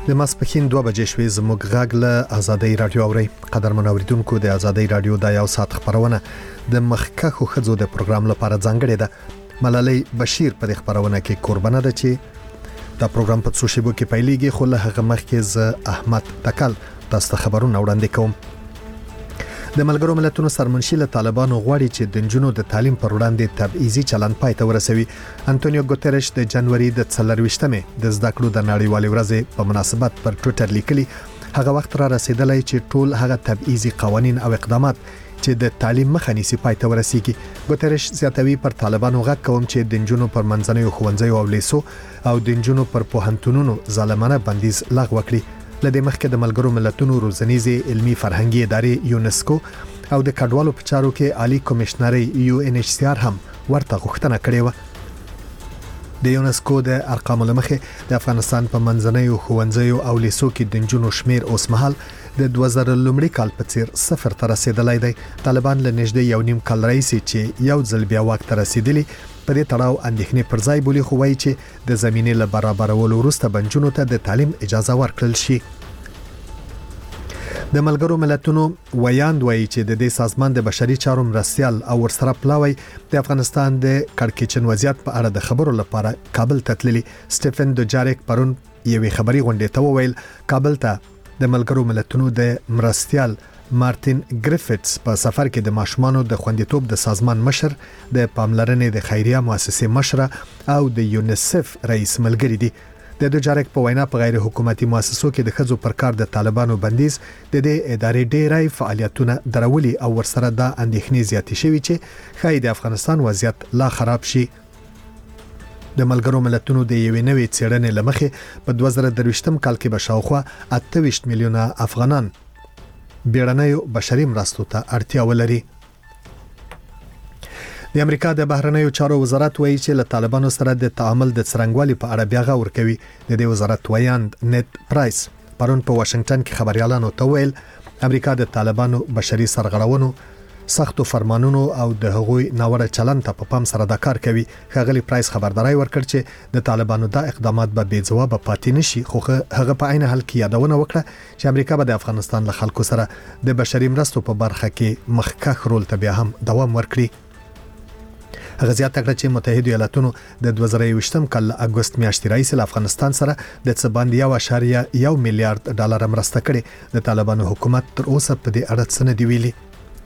د ماسپښین 2 بجې شوې زموږ غږ له آزادۍ رادیو اوري. قدرمن اوریدونکو، د آزادۍ رادیو د یو ساعت خبرونه د مخکخو خزو د پروګرام لپاره ځانګړې ده. ملالۍ بشیر په خبرونه کې قربانه ده چې دا پروګرام په څو شیبو کې پیلېږي، خو له هغه مخکې ز احمد تکل تاسو ته خبرونه وړاندې کوم. د ملګرو ملتونو سرمنشي له طالبانو غواړي چې د نجونو د تعلیم پر وړاندې تبعیضي چلند پای ته ورسوي. انټونیو ګوتریش د جنوري د 24مې د زده کړو د نړیوالې ورځې په مناسبت پر ټوئیټر لیکلي هغه وخت را رسیدلی چې ټول هغه تبعیضي قوانین او اقدامات چې د تعلیم مخه نیسي پای ته ورسیږي. ګوتریش زیاتوي پر طالبانو غږ کوم چې د نجونو پر منځنیو ښوونځیو او لیسو او د نجونو پر پوهنتونونو ظالمانه بندیز لغوه کړي. لدې مخکې د ملګرو ملتونو روزنیزې علمي فرهنګي ادارې یونسکو او د کډوالو په چارو کې عالی کمشنر UNHCR هم ورته غوښتنه کړې و. د یونسکو د ارقامو لمخې د افغانستان په منځنیو ښوونځیو او لیسو کې د نجونو شمیر اوس مهال د 2000 لومړي کال په څیر صفر ته رسیدلی دی. طالبان له نږدې 1.5 کال راهیسې چې یو ځل بیا واک ته رسیدلی په دې تړاو اندېښنې پر ځای بولي، خو وایي چې د زمینې له برابرولو وروسته بنجونو ته د تعلیم اجازه ورکړل شي. د ملګرو ملتونو ویاند وایي چې د دې سازمان د بشري چارو مرستيال او ورسره پلاوی د افغانستان د کړکېچن وضعیت په اړه د خبرو لپاره کابل ته تللی. سټيفن دوجاریک پرون یوې خبري غونډې ته وویل کابل ته د ملګرو ملتونو د مرستيال مارټین ګریفټس په سفر کې د ماشومانو د خوندیتوب د سازمان مشر، د پاملرنې د خیریه مؤسسې مشر او د یونیسف رئیس ملګری دي. د دوجاریک په وینا په غیر حکومتي مؤسسو کې د خځو پر کار د طالبانو بندیز د دې ادارې ډېرای فعالیتونه درولي او ورسره د اندېښنې زیاتې شوي چې خای د افغانستان وضعیت لا خراب شي. د ملګرو ملتونو د یوې نوې څېړنې لمخې په 2023م کال کې به شاوخوا 28 میلیونه افغانان بیړنیو بشري مرستو ته اړتیا ولري. د امریکا د بهرنیو چارو وزارت وایي چې له طالبانو سره د تعامل د څرنګوالي په اړه بیا غور کوي. د دې وزارت ویاند نیت پرایس پرون په واشنگټن کې خبريالانو ته ویل امریکا د طالبانو بشري سرغړونو، سختو فرمانونو او د هغوی ناوړه چلند ته په پام سره د کار کوي. خغلی پرایس خبرداري ورکړ چې د طالبانو د اقدامات به بې ځواب پاتې نشي، خو هغه په عین حال کې یادونه وکړه چې امریکا به د افغانستان له خلکو سره د بشري مرستو په برخه کې مخکخ رول ته بیا هم دوام ورکړي. هغه زیاته کړه چې متحده ایالاتونو د 2023م کال اگست میاشتې راهیسې له افغانستان سره د څه باندې 1.1 میلیارډ ډالر مرسته کړې. د طالبانو حکومت تر اوسه په دې اړه څه نه دی ویلي.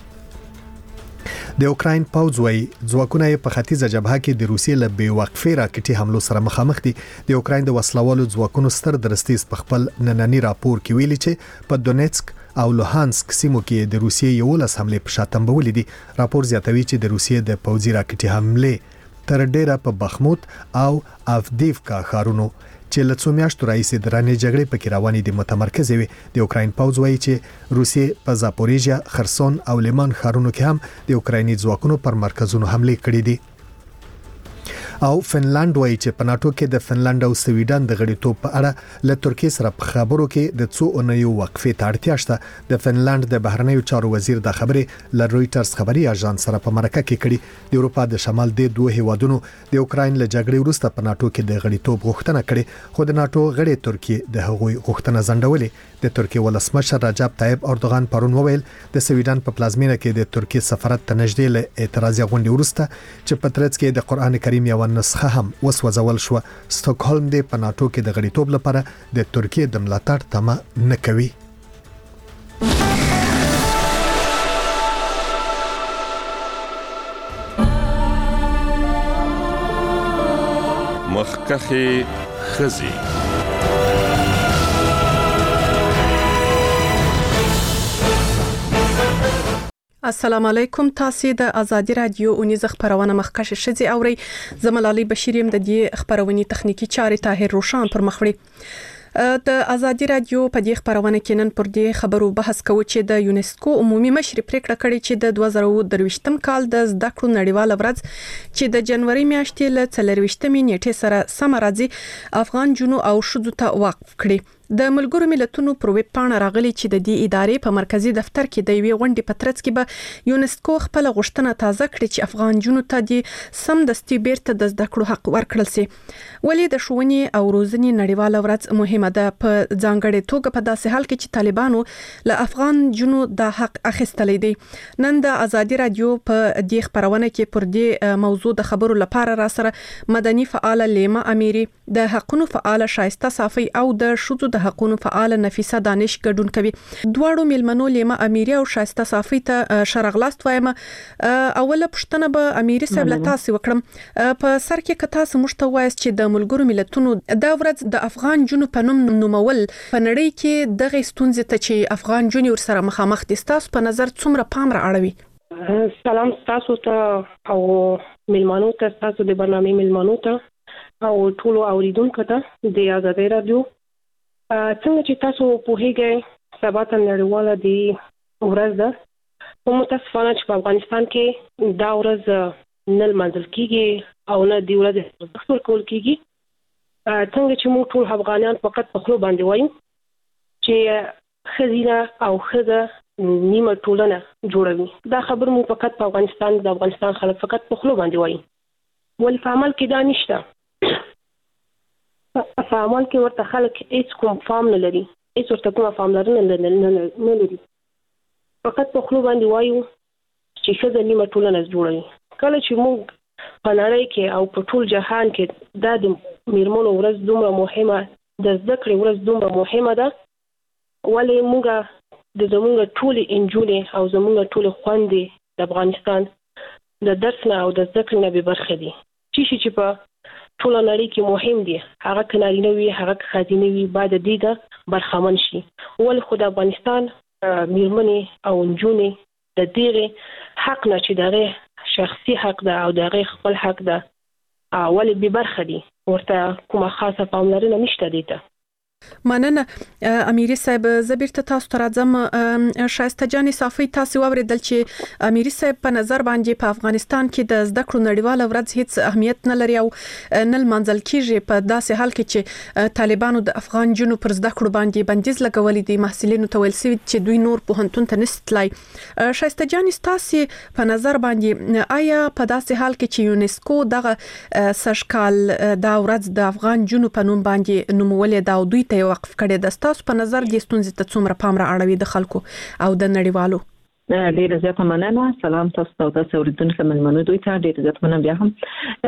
د اوکراین پوځ وایي ځواکونه په ختیځه جبهه کې د روسیې له بې وقفې راکټي حملو سره مخامخ دي. د اوکراین د وسلوالو ځواکونو ستر درستیز په خپل نننی راپور کې ویلي چې په دونیتسک او لوهانسک سیمو کې د روسیې 11 حمله په شاتمبولې دي. راپور زیاتوي چې د روسیې د پوځي راکټي حمله تر ډیره په بخموت او افدیفکا ښارونو چې له څو میاشتو راهیسې د رانې جګړې پکې روانې دي متمرکز وي. د اوکراین پوځ وایي چې روسیې په زاپوریژیا، خرسون او لیمان ښارونو کې هم د اوکرایني ځواکونو پر مرکزونو حمله کړې دي. او فنلند وایي چې په ناتو کې د فنلند او سویډن د غړیتوب په اړه له ترکیې سره په خبرو کې د څو اونیو وقفې ته اړتیا شته. د فنلند د بهرنیو چارو وزیر د خبرې له رويټرز خبري اژانس سره په مرکه کې کړي. د اروپا د شمال د دوه هیوادونو د اوکراین له جګړې وروسته په ناتو کې د غړیتوب غوښتنه کړې، خو د ناتو غړي ترکیې د هغوی غوښتنه ځنډولې. د ترکیې ولسمشر رجب طیب اردوغان پرون وویل د سویډن په پلازمینه کې د ترکیې سفارت ته نږدې له اعتراضي غونډې وروسته چې په ترڅ کې د قران کریم یو نسخه هم وسوځول شو. سټاکهولم د په ناتو کې د غړیتوب لپاره د ترکیې د ملاتړ تمه نه کوي. مخکخه خزي السلام علیکم. تاسو د ازادي رادیو اونیز خبرونه مخکشه شذي اوري. زملالي بشیریم د دې خبرونې تخنیکی چارې طاهر روشان پر مخوړي. د ازادي رادیو په دې خبرونه کې نن پر دې خبرو بحث کوو چې د یونسکو عمومي مشر پریکړه کړې چې د 2023م کال د زده کړو نړیواله ورځ چې د جنوري میاشتې له 24مې نیټې سره سم راځي افغان جنو او شذو ته وقف کړي. د ملګرو ملتونو پر ویب پاڼه راغلي چې د دې ادارې په مرکزی دفتر کې د یوې غونډې په ترڅ کې به یونسکو خپل غوښتنه تازه کړي چې افغان جنو ته د سم دستي بیرته د زده کړو حق ورکړل شي. ولې د ښوونې او روزنې نړیواله ورځ مهمه ده په ځانګړې توګه په داسې حال کې چې طالبانو له افغان جنو د حق اخیستلې دي. نن د ازادي رادیو په دې خبرونه کې پر دې موضوع د خبرو لپاره را سره مدني فعال لیما امیری، د حقونو فعال شایسته صافي او د شذو د حقونو فعال نفیسه دانش ګډون کوي. دواړو ملمنو لیما امیری او شایسته صافي ته شرغلاست وایم. اوله پښتنه به امیری صاحب له تاسو وکړم په سر کې کتا سمشته وایس چې د ملګرو ملتونو د ورځ د افغان جنو په نوم نومول په نړۍ کې دغه ستونزې ته چې افغان جنو ور سره مخامخ دي تاسو په نظر څومره پام را اړوي؟ سلام تاسو ته او ملمنو ته، تاسو د برنامه ملمنو ته او ټولو اوریدونکو ته د ازادي رادیو. څنګه چې تاسو پوهیږئ سبا ته نړیواله دی ورځ ده. متاسفانه چې په افغانستان کې دا ورځ نه لمانځل کیږي او نه دی ورځ ورکول کول کیږي. څنګه چې موږ ټول افغانان فقط په خلو باندې وایو چې خزینه او خزه نیمه ټولنه جوړوي. دا خبر موږ فقط په افغانستان د افغانستان خلک فقط په خلو باندې وایي، ولې په عمل کې دا نشته. په عمل کې ورته خلک هیڅ کوم فهم نه لري، هیڅ ورته کومه پاملرنه نه لري. فقط په خلو باندې وایو چې ښځه نیمه ټولنه جوړوي. کله چې موږ په نړۍ کې او په ټول جهان کې دا د میرمنو ورځ دومره مهمه، د زده کړې ورځ دومره مهمه ده، ولې موږ د زموږ ټولې انجونې او زموږ ټولې خویندې د افغانستان د درس نه او د زده کړې نه بې برخې دي. چې په ټول نړۍ کې مهم دي، هغه کنارینه وي هغه خزینه وي، باید د دې د برخمن شي. ولې خو د افغانستان میرمنې او انجونې د دې حق نه چې دغه شخصي حق ده او دغه خپل حق ده ولې بې برخې دي، ورته کومه خاصه پاملرنه نشته دي ته. مننه امیری صاحب. زبیرته تاسو ته راځم. شایسته جان صافي تاسو اوریدل چې امیری صاحب په نظر باندې په افغانستان کې د زده کړو نړیواله ورځ هیڅ اهمیت نه لري او نه منځل کیږي په داسې حال کې چې طالبانو د افغان جنو پر زده کړو باندې بندیز لګولې دي، محصلینو ته ویل شوی چې دوی نور پوهنتون ته نستلای. شایسته جان تاسو په نظر باندې آیا په داسې حال کې چې یونسکو دغه سشکال دا ورځ د افغان جنو په نوم باندې نومولې دا دوی ته وقف کړي د تاسو په نظر د ستونزې ته څومره پام را اړوي د خلکو او د نړیوالو؟ ډیره زیاته مننه. سلام تاسو ته او اوریدونکو ملمنو دوی ته ډیره زیاته مننه. بیا هم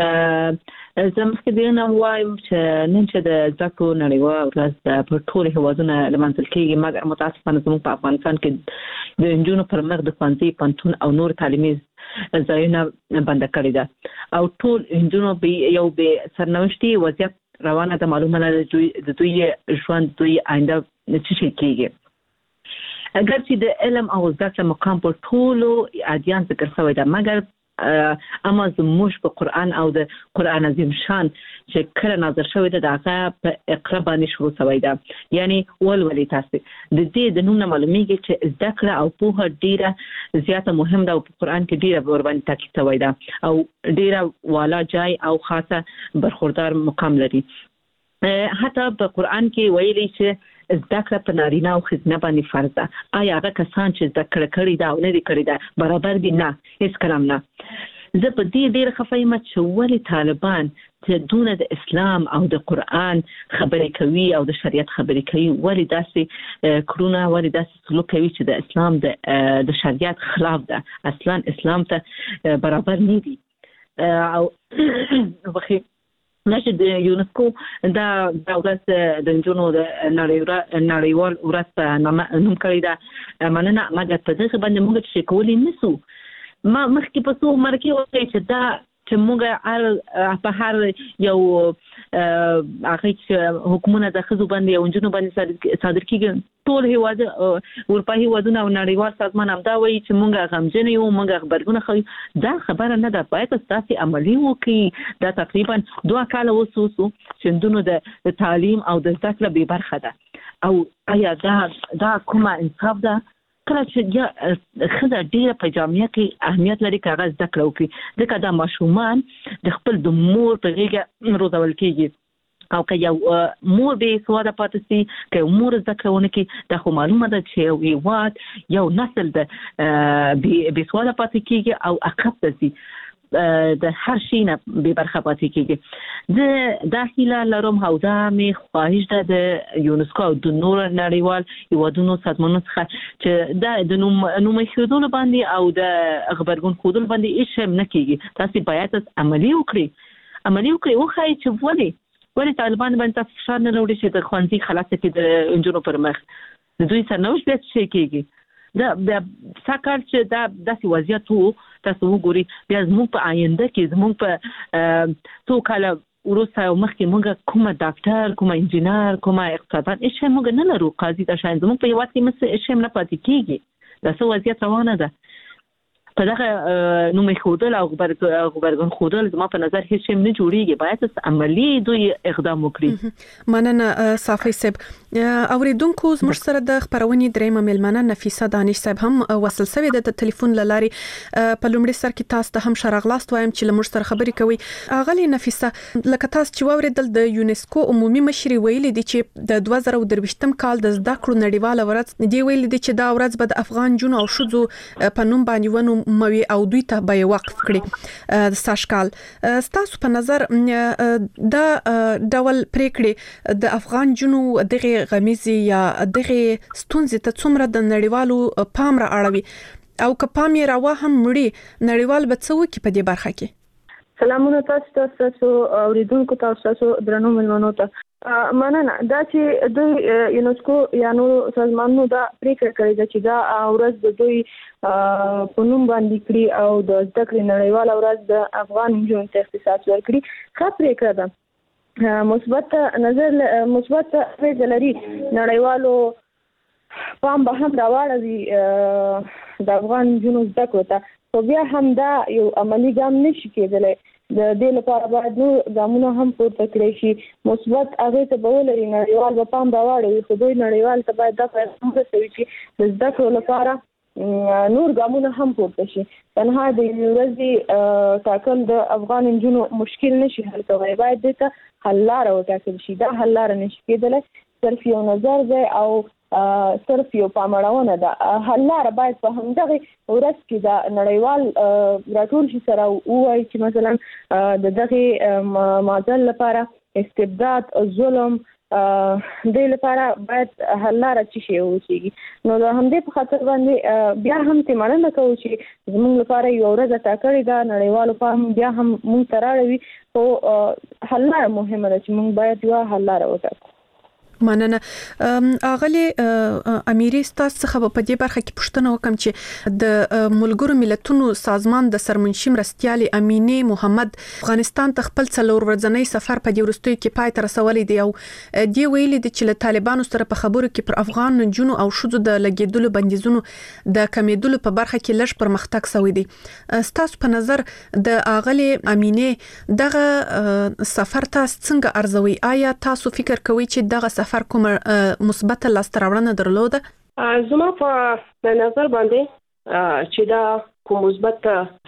زه مخکې دینه وایم چې نن چې د زده کړو نړیواله ورځ په ټولو هیوادونو لمانځل کیږي، مګر متاسفانه زموږ په افغانستان کې د نجونو پر مخ د ښوونځي، پوهنتون او نور تعلیمي ځایونه بند کړي ده او ټول نجونو به یو به سرنوشتي وضعیت روانه ده. معلومه ده د دوی ژوند، دوی آینده څه شي کیږي. اگر چې د علم او زده کړې مقام په ټولو ادیان ذکر شوی ده، مګر اما زموږ په قرآن او د قرآن عظیم شان چې کله نازل شوی ده هغه په اقرا باندې شروع شوی ده، یعنی ولولې تاسو د دې د نوم نه معلومیږي چې زده کړه او پوهه ډیره زیاته مهم ده او په قرآن کې ډیره ور باندې تاکید شوی ده او ډیره والا جای او خاصه برخوردار مقام لري. حتی په قرآن کې ویلي چې زده کړه په نارینه او ښځینه باندې فرض ده. آیا هغه کسان چې زده کړه کړې ده او نه دي کړې ده برابر دي؟ نه، هیڅ کلام نه. زه په دې ډېره خفه یم چې ولې طالبان چې دونه د اسلام او د قرآن خبرې کوي او د شریعت خبرې کوي، ولې داسې کړونه، ولې داسې سلوک کوي چې د اسلام د شریعت خلاف ده، اصلا اسلام ته برابر نه دي. او بخیر نشه د یونسکو دا ورځ د نجونو د نړیوال ورځ په نوم کړی ده. مننه، مګر په دغه باندې موږ چې کولی نسو. ما مخکې په څو مرکې وکړې چې دا چې موږ په هر یو هغه چې حکومت د ښځو باندې او نجونو باندې صادر کیږي، ټول هیواد اروپایي هیوادونه او نړیوال سازمان هم دا وایي چې موږ غمجن یو، موږ خبرونه خو دا خبره نه ده، باید تاسو عملي وکړئ. دا تقریبا 2 کال وسو چې نجونو د تعلیم او د زده کړې به برخه ده. او آیا دا کومه انصاف ده؟ کله چې ښځه ډیره په جامعه کې اهمیت لري که هغه زده کړه وکړي، ځکه دا ماشومان د خپل د مور په غېږه روزول کېږي او که یو مور به سواده پاتې سي که مور ځکهونه کې د خو معلومه ده چې یو نسل د به سواده پاتې کیږي او عقب دي د هر شي نه به برخه پاتې کیږي د داخله لرم او دا می خواهش ده د یونسکو د نور نړیوال هیوادونو سازمانونو څخه چې د نوم خودل باندې او د خبرګون خودل باندې هیڅ نه کیږي تاسو باید عملی وکړي خو چې ولې طالبان باندې فشار نه راوړي چې د خوانزي خلاص کې د انجونو پر مخ د دوی سرنوشت به شي کېږي دا ساکار چې دا داسې وضعیت وو تاسو وګورئ بیا زموږ په آینده کې زموږ په تو کاله وروسته مخکې موږ کومه ډاکټر کومه انجینر کومه اقتصاددان هیڅ موږ نه لرو قاضي د شاین زموږ په هیواد کې مس هیڅ نه پاتې کېږي دا څه وضعیت روانه ده په دغه نوم خودل او خبرګون خودل زما په نظر هیڅ هم نه جوړیږي باید عملی دوی اقدام وکړي مننه صافی صاحب اوریدونکو زموږ سره د خبرونې درېمه ملمنه نفیسه دانش صاحب هم وصل سوي د ټلیفون لاري په لومړي سر کې تاسو ته هم شرغلاست وایم چې لمر سره خبري کوي اغلی نفیسه لکه تاسو چې وریدل د یونسکو عمومي مشري ویلي دي چې د 2023م کال د زده کړو نړیواله ورځ دی ویلي دي چې دا ورځ به د افغان جنو او شذو په نوم باندې ونو موي او دوی ته به وقف کړي ساشکال تاسو په نظر دا ډول پریکړې د افغان جنو دغه غمیزي یا دغه ستونزې ته څومره د نړیوالو پام را اړوي او که پام یې راوه هم مړي نړیوال به څه وکړي په دې برخه کې سلامونه تاسو اوریدونکو تاسو درنو ملمنو ته مننه دا چې دوی یونسکو یا نور سازمانونو دا پریکړه کړې ده چې دا ورځ د دوی په نوم باندې کړی او د زده کړې نړیواله ورځ د افغان نجونو ته اختصاص ورکړي ښه پریکړه ده مثبت نظر مثبت اغیزه لري نړیوالو پام به هم راوړي د افغان نجونو زده کړو ته خو بیا هم دا یو عملی ګام نشي کېدلی د دې لپاره باید نور ګامونه هم پورته کړی شي مثبت اغیزه به ولري نړیوال به پام راوړي خو دوی نړیوال ته باید دا پیغام ورسوي چې د زده کړو لپاره نور ګامونه هم پورته شي تنها د ورځې ټاکل د افغان نجونو مشکل نشي حل کولی باید دې ته حل لاره وټاکل شي دا حل لاره نشي کېدلی صرف یو نظر دی او صرف یو پامړونه ده حل لاره باید په همدغه ورځ کې د نړیوال راټول شي سره وایي چې مثلا د دغه معضل لپاره استبداد ظلم د لپاره باید حل لاره شي وشيږي نو د همدې په خاطر باندې بیا هم تمنه کوو چې زموږ لپاره یو ورځ ټاکلې ده نړیوالو په هم بیا هم موږ تراړوي او حل لاره مهمه ده چې موږ باید یو حل لاره وټاکو مننه اغلی امیری ستاسو څخه په دې برخه کې پوښتنه وکم چې د ملګرو ملتونو سازمان د سرمنشي مرستيالي امینه محمد افغانستان ته خپل څلور ورځنی سفر په دې ورستوي کې پای ته رسولې دی او دی ویلي دي چې له طالبانو سره په خبرو کې پر افغان جنو او شذو د لګیدلو بندیزونو د کمیدلو په برخه کې لږ پرمختګ شوی دی ستاسو په نظر د اغلی امینه دغه سفر تاسو څنګه ارزوي آیا تاسو فکر کوئ چې دغه سفر کوم مثبت لاستراوړنه درلوده زما په نظر باندې چې دا کوم مثبت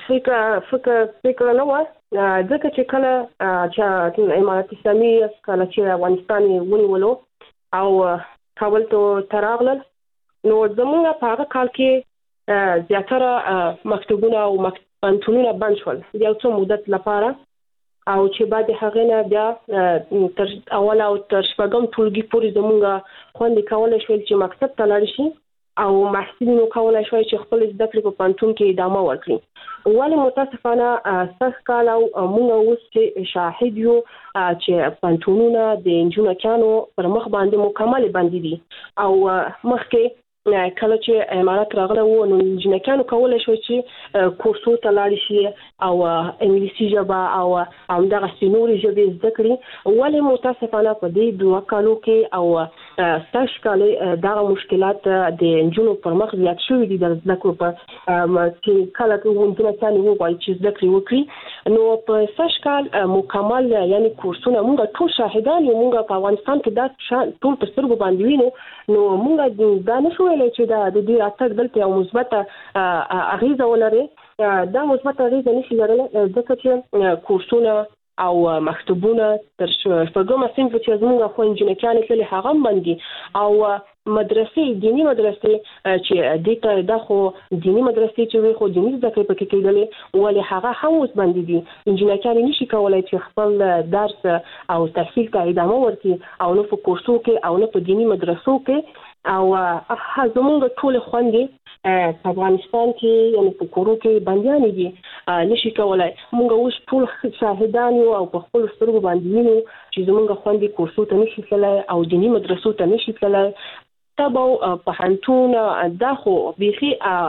فکر نه و ځکه چې کله چې امارات اسلامي کله چې افغانستان ونیولو او کابل ته تراغلل نو زموږ په هغه کال کې زیاتره مکتوبونه او پانتونونه بند شول یو څو مدت لپاره او چې بعد هغه نه بیا تر اول او تر شپږم ټولګي پورې زموږ خوندې کولای شول چې مقصد ته لاړ شي او محصلینو کولای شوی چې خپل زده کړې په پانتون کې ادامه ورکړي ولې متاسفانه سخت کال او موږ اوس چې شاهد یو چې پانتونونه د انجونکانو پر مخ باندې مکمل باندې دي او مخکې کله چې امارات راغله و نو انجینرانو کولای شو چې کورسو ته لاړ شي او انګلیسي ژبه او همدغه سینوري ژبې زده کړي ولې متاسفانه په دې دوه کالو کې او ستاسو کله دغه مشکلات د انجونو پر مخ زیات شوي دي د زده کړو په چې کله کومونه ثاني وایي چې زده کړې وکړي نو په ستاسو کال مکمل یعنی کورسونه موږ ټول شاهدان یو موږ په افغانستان کې دا ټول په سترګو باندې وینو نو موږ دا نشو ویلای چې دا د دې اتک دلته یو مثبت اغیزه ولري دا مثبت اغیزه نشي لرلی ځکه چې کورسونه او مکتوبونه تر شپږم صنف چې زموږ خو انجینرانو کې له هغه باندې او مدرسې دینی مدرسې چې دته د خو دینی مدرسې چې وي خو دینی زده کړې پکې کېدلې ولې هغه هم اوس باندې دي انجینران نشي کولای چې خپل درس او تحصیل ته ادامه ورکړي او نو په کورسو کې او نو په دینی مدرسو کې او زموږ ټول خوندې په افغانستان کې یعنی په کورو کې بنديان دي نشي کولای موږ اوس ټول شاهدان یو او په خپل سترګو باندې وینو چې زموږ خوندې کورسو ته نشي تللی او دینی مدرسو ته نشي تللی تبو په هنتون دا خو بيخي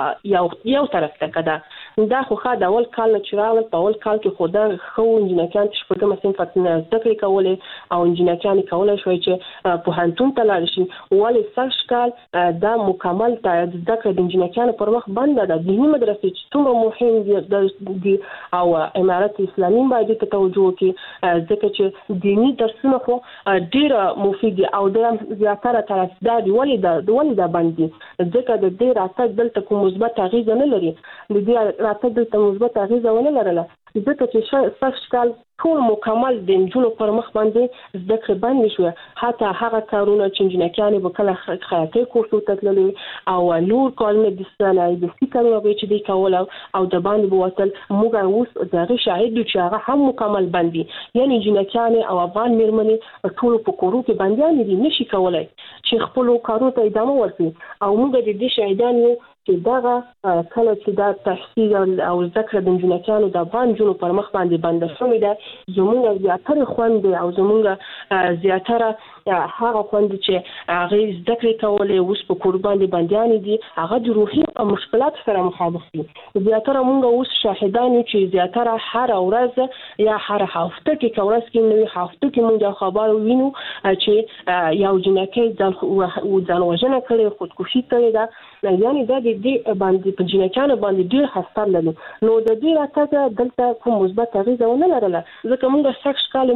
یو طرف ته کده دا خو خا د اول کال نچرال په اول کال کې خدا خو انجینران شپږم صنف ته ذکر کولې او انجینران کولای شوی چې په هنتون ته لاړ شي ولې سږ کال دا مکمل ته د ذکر د انجینران پر مخ بند ده دینی مدرسې چې څومره مهم دي او امارت اسلامي باندې توجه کوي ځکه چې دینی درسونه خو ډېر مفید او ډېر زیاتره طرفدار ولې دا باندې ځکه د دې راتګ دلته کوم مثبت اغیزه نه لري د دې راتګ دلته مثبت اغیزه ونه لرله ځکه چې سږ کال ټول مکمل د انجونو پر مخ باندې زده کړې باندې شو حتی هغه کارونه چې انجینران به کله خیاطۍ کورسو ته تللي او نور کارونه د سنای د سکرو به چې دی کول او د باندې بوتل موږ اوس دغه شاهد چې هغه هم مکمل باندې یعنی انجینران او افغان میرمنې ټول په کورو کې باندې دي نشي کولای چې خپل کارونه ته ادامه ورکړي او موږ د دې شاهدان یو چې دغه کله چې دا تحصیل او ذکر د انجینرانو د افغان جنو پر مخ باندې بند شوی ده زموږ زیاتره خوند او زموږ زیاتره هغه خوند چې هغه ذکر کولې اوس په قربان باندې دي هغه د روحي مشکلات سره مخامخ دي زیاتره موږ اوس شاهدان چې زیاتره هر ورځ یا هر هفته کې کورس کې نوې هفته کې موږ خبر وینو چې یو جنکې ځان وژنه کړې خودکشي کړې ده یعنی دا د دې باندې په جنکانو باندې ډېر خطر لري نو د دې راته دلته کوم مثبت اغیزه ونه لرله ځکه موږ سږ کال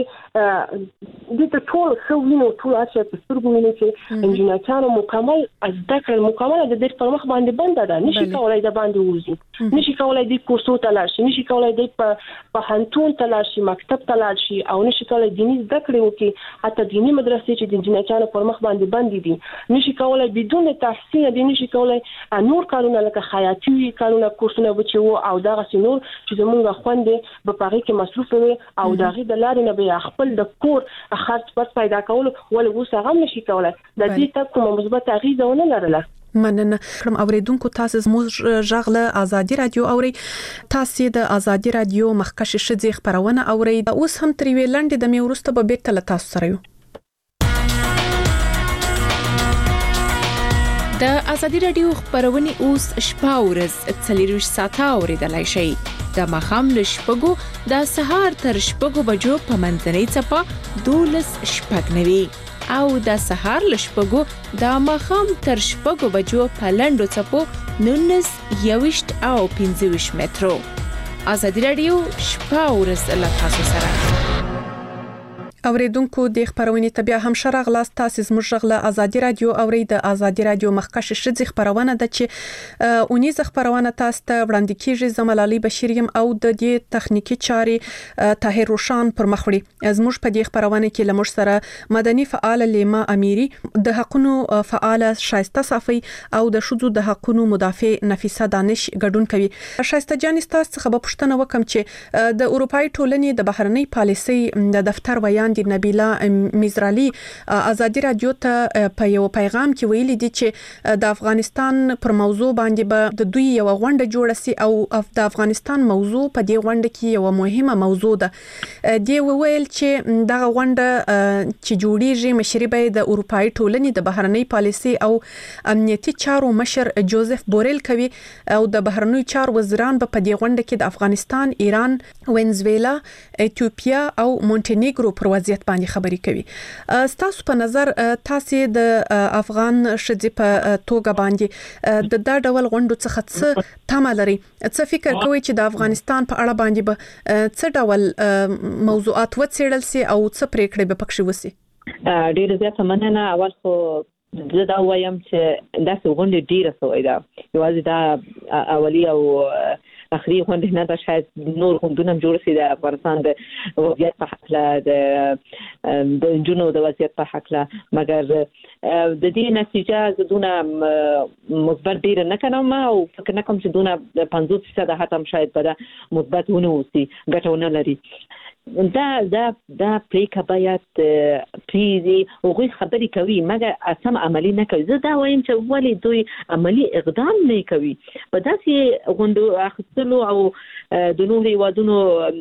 موږ د ټول خو وینو ټول اچھا په سترګو وینو چې انجینرانو مکمل زده کړل مکمل د دې پر مخ باندې بند ده نشي کولای د باندې وځي نشي کولای د کورسو ته لاړ شي نشي کولای د په هنتون ته لاړ شي مکتب ته لاړ شي او نشي کولای دیني زده کړې وکړي حتی دینی مدرسې چې د انجینرانو پر مخ باندې بند دي نشي کولای بدون تحصیل د نشي کولای نور کارونه لکه خیاطي کارونه کورسونه بچو او دغه نور چې زمونږ خوندې په پاره کې مصروف وي او دغه د لارې نه به خپل د کور خرڅ پس پیدا کول ولې اوس هغه نشي کولای د دې ته کوم مثبت اغیزه ونه لرله مننه کوم اوریدونکو تاسو زموږ ژغله ازادي رادیو اوري تاسو د ازادي رادیو مخکش شذ خبرونه اوري اوس هم تر ویلند د میورسته به بیرته له تاسو سره یو د ازادي رادیو خبرونه اوس شپه ورځ 24 ساعته اوریدلای شئ د مخام لشپګو د سهار تر شپګو بجو په منځنۍ چپه 12 شپګنوي او د سهار لشپګو د مخام تر شپګو بجو په لندو چپو 19 21 او 25 مترو ازادي رادیو شپه ورځ له تاسو سره اوریدونکو د خبرونه تبع هم شرغ لاس تاسو زموږ ژغله ازادي رادیو اوري د ازادي رادیو مخکش شذ خبرونه د چې اونیز خبرونه تاسو ته وړاندې کیږي زملالي بشیریم او د دې تخنیکی چاري طاهر روشان پر مخوړي زموږ په دې خبرونه کې لمر سره مدني فعال لیما امیری د حقونو فعال شایسته صافي او د شذو د حقونو مدافع نفیسه دانش ګډون کوي شایسته جان تاسو څخه په پښتنه وکم چې د اروپאי ټولنې د بهرنۍ پالیسي د دفتر ویان د نبیله میزرالی ازادي رادیو ته په یو پیغام کې ویلي دي چې د افغانستان پر موضوع باندې به د دوی یو غونډه جوړه سي او د افغانستان موضوع په دې غونډه کې یو مهمه موضوع ده دی ویل چې دا غونډه چې جوړیږي مشري به د اروپאי ټولنې د بهرنۍ پالیسي او امنیتي چارو مشر جوزف بوریل کوي او د بهرنۍ چارو وزیران په دې غونډه کې د افغانستان ایران وینزویلا ایتوپیا او مونټینیګرو پر وضعیت باندې خبري کوي تاسو په نظر تاسو د افغان شذ په توګه باندې د دا ډول غونډو څخه څه تمه لري څه فکر کوي چې د افغانستان په اړه باندې به څه ډول موضوعات وڅېړل سي او څه پریکړې به پکښې وسي ډیر زیات مننه اول خو زه دا وایم چې دا څنګه ډیره سوې ده یوازې دا اولی او اخري غونډه نه دا شاید نور غونډونه جوړ شي د افغانستان د وضعیت په حق له د جنو د وضعیت په حق له مګر د دې نتیجه زدونه مثبت ډیر نه کوم او فکر نه کوم چې دونه 50% حتی شاید په مثبت ونه وسی ګټونه لري دا پریکا باید پریزي او غوي خبري کوي مګر سم عملی نه کوي زه دا وایم چې ولی دوی عملی اقدام نه کوي په داسې غوندو اخستلو او د نوري وادونو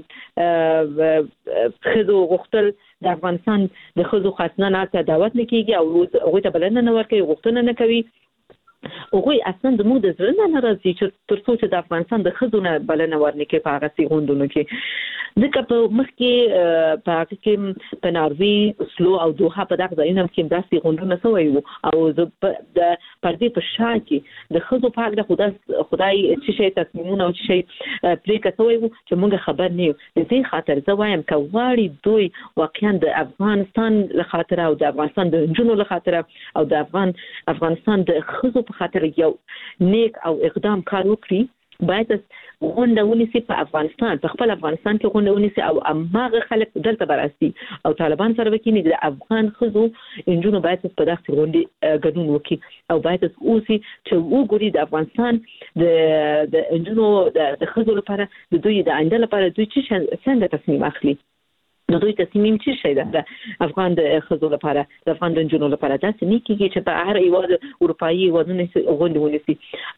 خذو غختل د افغانستان د خذو خاصنه ته دعوت نکېږي او هغه ته بلنه نه ورکوي غوښتنه نه کوي اوغوی اصلا د موږ د زړه نه راځي چې تر څو چې د افغانستان د خزونه بلنه ورنکې په هغه سیغوندونو کې ځکه په مخ کې په هغه کې په ناروی سلو او دوحه په دغه ځایونو کې د سیغوندونو سوی او د پردې په شا کې د خزو په اړه خدای چې شي تصمیمونه او چې شي پریکړه سوی چې موږ خبر نه یو د دې خاطر زه وایم کواړي دوی واقعا د افغانستان له خاطر او د افغانستان د جنونو له خاطر او د افغانستان د خزو په خاطر یو نیک او اقدام کار وکړي باید غونډه ونیسي په افغانستان په خپل افغانستان کې غونډه ونیسي او اماغه خلک دلته براسي او طالبان سره وکینی د افغان خزو انجونو باید په داسې غونډه ګډون وکړي او باید اوسي چې وګوري د افغانستان د انجونو د خزو لپاره د دوی د آینده لپاره دوی چې څنګه تصمیم اخلي نو دوی تصمیم چې شي د افغان د خزو لپاره د افغان د جنونو لپاره دا څه نه کیږي چې په هر ایواد اروپאי ودونه غونډه ونیسي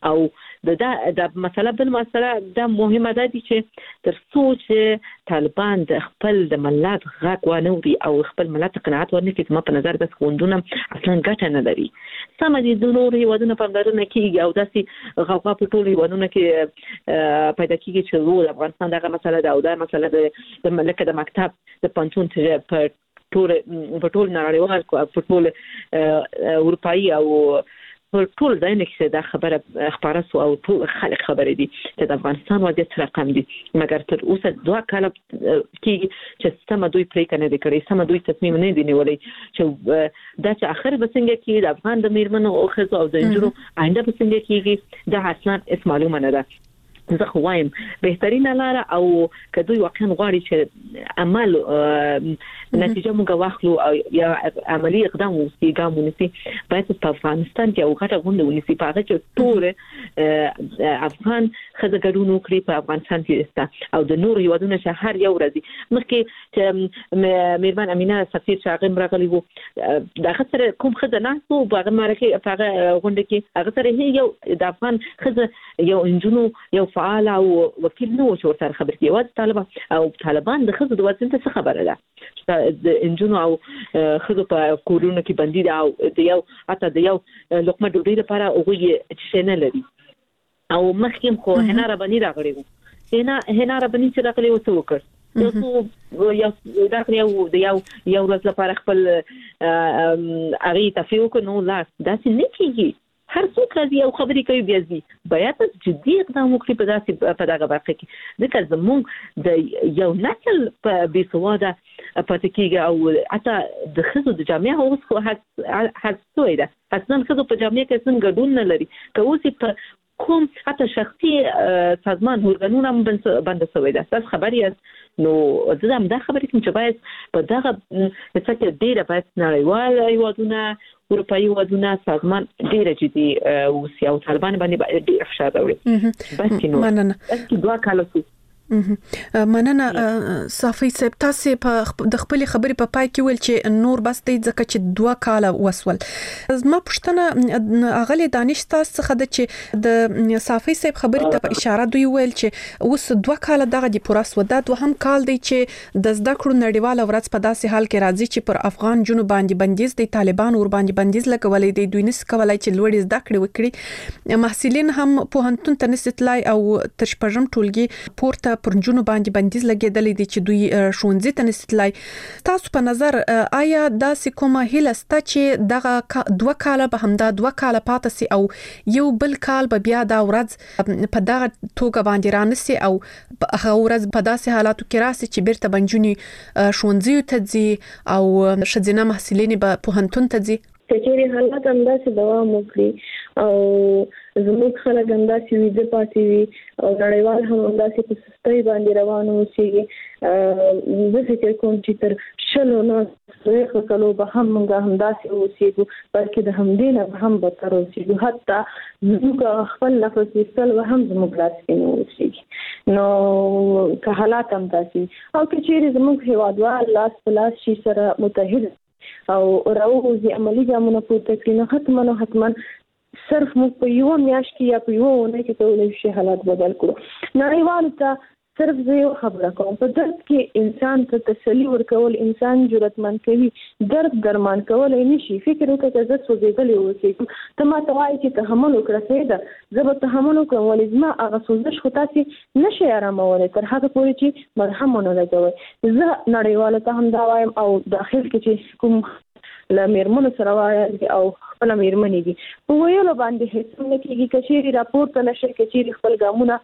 او د مسله بل مسله دا مهمه ده چې تر څو چې طالبان د خپل د ملت غږ ونوري او خپل ملت قناعت ورنکړي چې ما په نظر د غونډونه اصلا ګټه نه لري سم دي د نورو ایوادونو په اړه کېږي او داسې غوغا په ټولو ایوادونو کې پیدا کېږي چې د افغانستان دغه مسله ده او دا مسله د ملک د مکتب د پنځون چې په ټول نړیوال په ټول اروپאי او په ټول ځایونه کې دا خبره خبره سو او ټول خلک خبرې دي چې د افغانستان وضعیت رقم دي مګر تر اوسه دوه کاله کې چې سم دوی پریکړه نه کړې سم دوی تصمیم نه دی نیولای چې دا چې اخر بسنګ کې د افغان د میرمنو او خزو او د انجرو آینده بسنګ کېږي دا اصلا اس معلومه نه ده زه خو وایم بهترینه لاره او کدوې واقعا غواړي چې عمل نتیجه موږ واخلو او یا عملی اقدام وکړي ګام ونیسي باید په افغانستان کې او غټه غونډه ونیسي په هغه کې ټول افغان خزه ګډون وکړي په افغانستان کې او د نور هیوادونو چې هر یو ورځي مخکې چې میرمن امینه سفیر شاغم راغلی وو دا خسر کوم خزه نه سو په مرکه په غونډه کې هغه سره یو د افغان خزه یو انجنو یو فعال او وکیل نو چې ورته خبر دی او طالبان د خزو د وضعیت څه خبره ده د انجنو او خزو په کورونو کې بندي ده او د یو حتی د یو لقمه ډوډۍ لپاره هغه چې نه لري او مخکې خو هنا ربانی راغلی وو هنا ربانی چې راغلی وو څه وکړ یو داخلي یو ورځ لپاره خپل اغي تفیو کو نو لا داسې نه کیږي هر څوک راځي او خبرې کوي بیا ځي باید جدي اقدام وکړي په داسې په دغه برخه کې ځکه زموږ د یو نسل په بې سواده پاتې کېږي او حتی د ښځو د جامعه اوس خو هڅه شوې ده اصلا ښځو په جامعه کې څنګه ګډون نه لري که اوس په کوم حتی شخصي سازمان ارګانونه بند شوی ده تاسو خبري نو زه هم دا خبرې کوم چې باید په دغه څه کې ډیره باید نړیوال ایوادونه اروپאי ودونه سازمان ډیره جدي اوسي او طالبان باندې ډیر فشار راوړي بس نو مننه دوه کاله مننه صافي صاحب تاسو په د خپل خبرې په پای کې ویل چې نور بس دی ځکه چې 2 کاله وسول زما پښتنه اغلی دانش تاسو څخه د چې د صافي صاحب خبرې ته په اشاره دوی ویل چې اوس 2 کاله دغه دی پوره سودا دوهم کال دی چې د زده کړو نړیواله ورځ په داسې حال کې راځي چې پر افغان جنوب باندې بندیز دی طالبان ور باندې بندیز لګولې دی دوی نس کولای چې لوړ زده کړې وکړي محصلین هم په هنتون تنستلای او تر شپږم ټولګي پورته پر جنونو باندې بندیز لګیدلې دي چې دوی شونځي ته نستلای تاسو په نظر آیا دا کومه هیله ستا چې دغه 2 کاله به همدا 2 کاله پاتې سي او یو بل کال به بیا دا ورځ په دغه توګه باندې رانسي او هغه ورځ په داسې حالاتو کې راسي چې بیرته بنجونی شونځي ته ځي او شذینه محصلین به په هنتون ته ځي کچېری حالات همداسې دوام وکړي او زموږ خلک همداسې ویده پاتې وي او نړیوال هم همداسې په سستۍ باندې روان اوسېږي. زه فکر کوم چې تر 20 کلو به هم موږ همداسې اوسېږو، بلکې د همدې نه به هم بدتر اوسېږو. حتی زموږ خپل نفس ایستل به هم زموږ لاس کې نه اوسېږي. نو که حالات همداسې او کچېری زموږ هیوادوال لاس په لاس شي سره متحد او راوځي عملی ګامونه پورته کړي، نو حتما صرف موږ په یو میاشت کې یا په یو ونه کې کولای شي حالات بدل کړو. نړیوالو ته صرف زه یو خبره کوم، په درد کې انسان ته تسلی ورکول انسان جرأتمن کوي، درد درمان کولای نشي. فکر وکړه چې زه سوځېدلې اوسېږم، ته ما ته وایي چې تحمل وکړه، سیده زه به تحمل وکړم، ولې زما هغه سوزش خو تاسې نشئ آرامولی تر هغه پورې چې مرهم ونه لګوئ. زه نړیوالو ته هم دا وایم او داخل کې چې کوم له میرمنو سره وایي او خپله میرمنې دي په ویلو باندې هېڅ هم نه کېږي. که چېرې راپورته نه شئ، که چېرې خپل ګامونه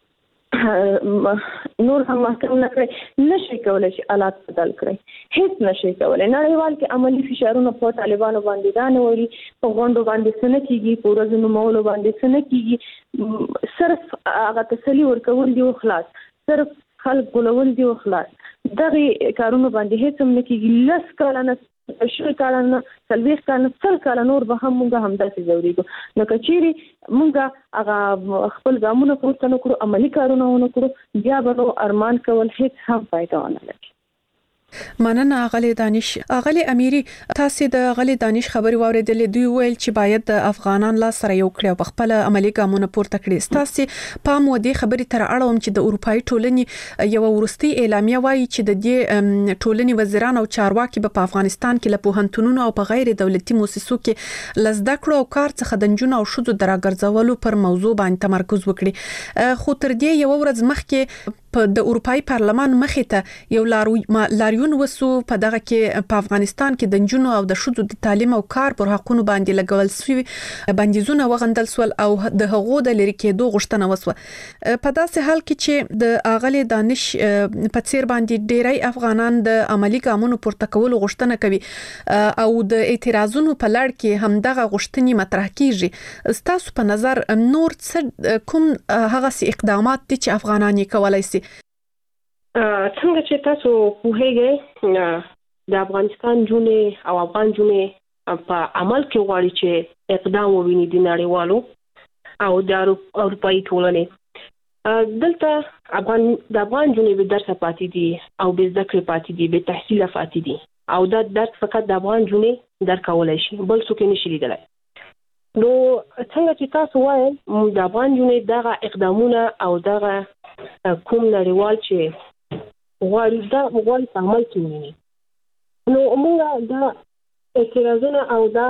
نور هم محکم نه کړئ، نشئ کولی چې حالات بدل کړئ، هیڅ نشئ کولی. نړیوال کې عملی فشارونه په طالبانو باندې دا نه ولي، په غونډو باندې څه نه کېږي، په ورځو نومولو باندې څه نه کېږي، صرف هغه تسلي ورکول دي او خلاص، صرف خلک غولول دي او خلاص. دغې کارونو باندې هیڅ هم نه کېږي. 10 کاله نه 20 کاله نه 40 کاله نه 100 کاله نور به هم موږ همداسې ځورېږو. نو که چېرې موږ هغه خپل ګامونه پورته نه کړو، عملي کارونه ونه کړو، بیا به نو ارمان کول هیڅ هم فایده ونه لري. مننه اغلی دانش. اغلی امیری، تاسو د اغلی دانش خبري واوریدلې، دوی ویل چې باید د افغانان لا سره یو کړي او په خپل عملی ګامونه پورته کړي. تاسو پام ودی خبري تر اړوم چې د اروپאי ټولنې یو ورستي اعلامیه وایي چې د دې ټولنې وزیران او چارواکي په افغانستان کې له پوهنتونونو او په غیر دولتي مؤسسو کې لزده کړو او کار څخه د نجونو او ښځو دراګرځولو پر موضوع باندې تمرکز وکړي. خو تر دې یو ورځ مخکې د اروپאי پارلمان مخې ته یو لاریون وسو په دغه کې په افغانستان کې د نجونو او د ښځو د تعلیم او کار پر حقونو باندې لګول شوی بندیزونه وغندل سول او د هغو د لری کېدو غوښتنه وسوه. په داسې حال کې چې د اغلی دانش په څیر باندې ډیری افغانان د عملی ګامونو پورته کولو غوښتنه کوي او د اعتراضونو په لړ کې هم دغه غوښتنې مطرح کیږي. ستاسو په نظر نور څه کوم هغه اقدامات دي چې افغانان یې کولای شي؟ څنګه چې تاسو پوهیږئ د افغانستان جونې او افغان جونې په عمل کې غواړي چې اقدام وویني د نړیوالو او د اروپאי ټولنې. دلته د افغان جونې به درس پاتې دي او به زده کړې پاتې دي، به تحصیل پاتې دي او دا درس فقط د افغان جونې درکولای شي، بل څوک نشي لیدلای. نو څنګه چې تاسو وایي د افغان جونې دغه اقدامونه او دغه کوم نړیوال چې غواړي دا غواړي په عمل کې ونیسي. نو موږ دا اعتراضونه او دا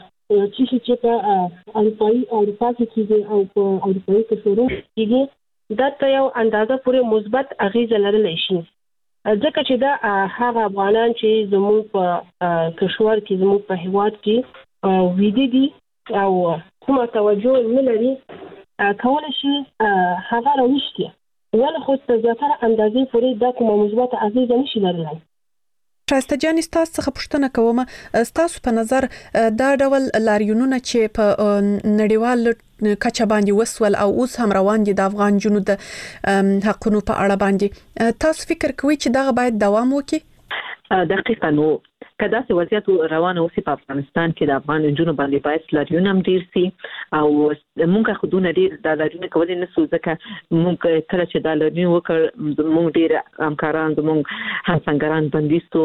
چې په اروپا کې کېږي او په اروپایي کشورو کېږي، دا ته یو اندازه پورې مثبت اغیزه لرلی شي، ځکه چې دا هغه افغانان چې زموږ په کشور کې زموږ په هیواد کې ویده دي او کومه توجه نه لري، کولی شي هغه راویښتي، ولې خو په زیاتره اندازې پورې دا کومه مثبت اغیزه نشي لرلی. شایسته جان، تاسو څخه پوښتنه کوم، تاسو په نظر دا ډول لاریونونه چې په نړیوال کچه باندې وسول او اوس هم روان دي د افغان جنو د حقونو په اړه باندې، تاسو فکر کوئ چې دا باید دوام وکړي؟ دقیقاً. نو کدا څه وضعیت روانه اوسې په افغانستان کې د افغان جنو باندې باید لاریون هم ډیر سي او موږ خودونه ډیر د لاریون کولای نه سو، ځکه موږ کله چې د لاریون وکړ موږ ډیر همکاران زموږ همسنګران بندیستو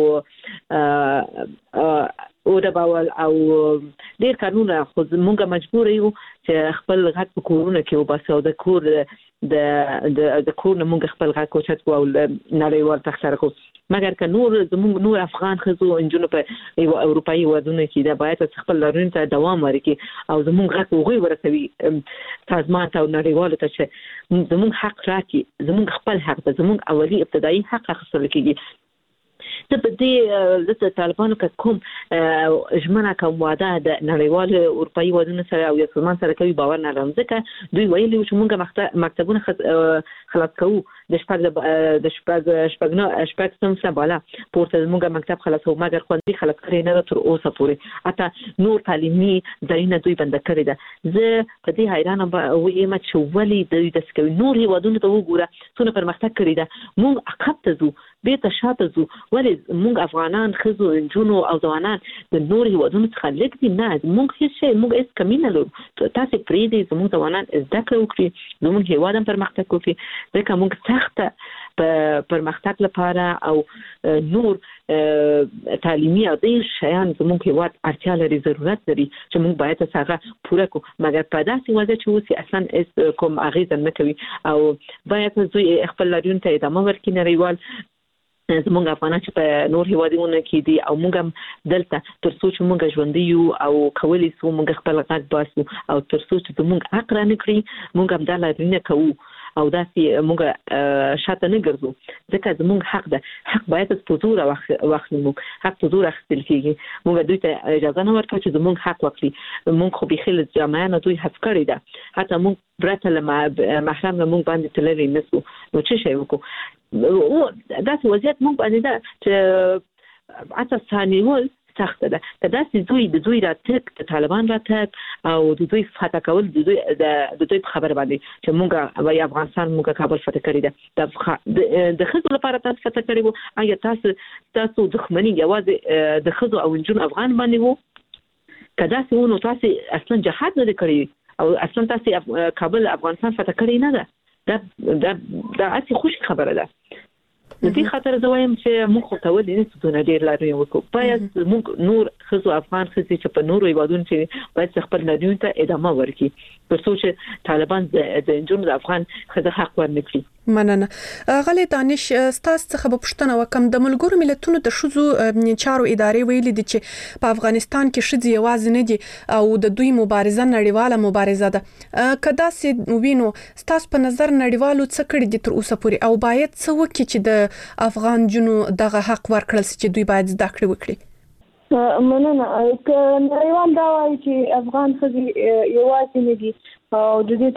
او د باول او ډیر قانون خو موږ مجبور یو چې خپل غږ په کورونه کې وباسو، د کور د کور نه موږ خپل غږ کوچت او نړیوال تخسر کو، مګر که نور افغان خزو انجونو په اروپאי ودونه کې دا باید خپل لارون ته دوام ورکړي او زموږ حق وغوي ورسوي سازمان ته او نړیوالو ته چې زموږ حق راکړي، زموږ خپل حق ته زموږ اولي ابتدایي حق اخیستل کېږي. ته په دې د طالبانو کوم ژمنه کوم وعده د نړیوال اروپאי ودونه سره او سازمان سره کوي باور نه لرم، ځکه دوی ویلي چې موږ مکتبونه خلاص کوو د شپږ سم بالا پورته موږ مکتب خلاصو مګر خوندې خلک کړی نه تر اوسه پورې اته نور تعلیمي ځایونه دوی بند کړی ده زه په دې حیرانه وایم چې ولې دوی د سکوي نور هیوادونو ته وګوره څونه پرمختګ کړی ده موږ عقب ته ځو بیرته شاته ځو ولې موږ افغانان ښځو نجونو او ځوانان د نور هیوادونو څخه لږ دي نه موږ هیڅ کمی نه لرو تاسو پرېږدئ زموږ ځوانان زده کړه وکړي زموږ هیواد هم پرمختګ وکړي ځکه موږ سخته پرمختګ لپاره او نور تعلیمي او ډېر شیان زموږ هیواد اړتیا لري ضرورت لري چې موږ باید هغه پوره کړو مګر په داسې وضع چې اوس اصلا کوم اغیزه نه کوي او باید دوی خپل لاریون ته ادامه ورکړي نړیوال زموږ افغانان چې په نور هیوادونو کې دي او موږ هم دلته تر څو چې موږ ژوندي یو او کولی سو موږ خپل غږ باسو او تر څو چې موږ حق را نکړي موږ هم دا لارونه کوو او داسې موږ شاته نه ګرځو ځکه زموږ حق ده حق باید په زور واخلو موږ حق په زور اخیستل کیږي موږ دوی ته اجازه نه ورکړو چې زموږ حق واخلي موږ خو بخیل جامعه نه دوی حق کړی ده حتی موږ برته له محرم موږ باندې تللی نسو نو څه شي وکړو او داسې وضعیت موږ باندې ده چې اته ثانیول سخت ده کداسې د دوی راتګ د طالبان راتګ او د دوی فتح کول د دوی خبر باندې چې موږ وای افغانستان موږ کابل فتح کړی ده د خزو لپاره تاسو فتح کړی وو ایا تاسو دښمنی یوازې د خزو او جنون افغان باندې وو کداسې ونه تاسو اصلا جهاد نه کړی او اصلا تاسو کابل افغانستان فتح کړی نه ده دا اصلي خوش خبره ده د دې خاطر زه وایم چې موږ خو کولای نه شو نه ډیر لارې وکړو باید موږ نور خزو افغان خزي چې په نورو هیوادونو کې باید خپل لاریون ته ادامه ورکړي تر څو چې طالبان د جنوب افغان خزه حق ورنکړي مننه غلي دانش ستاسو څخه په پښتنه وکم د ملګرو ملتونو د شذو چارو ادارې ویلي دي چې په افغانستان کې شذ یوازې نه دي او د دوی مبارزه نړیواله مبارزه ده کدا سي وینو ستاسو په نظر نړیوالو څه کړی دي تر اوسه پورې او باید څه وکړي چې د افغان جنو دغه حق ورکړل چې دوی باید زده کړې وکړي مننه نړیوال دا وایي چې افغان خزي یوازې نه دي او د دې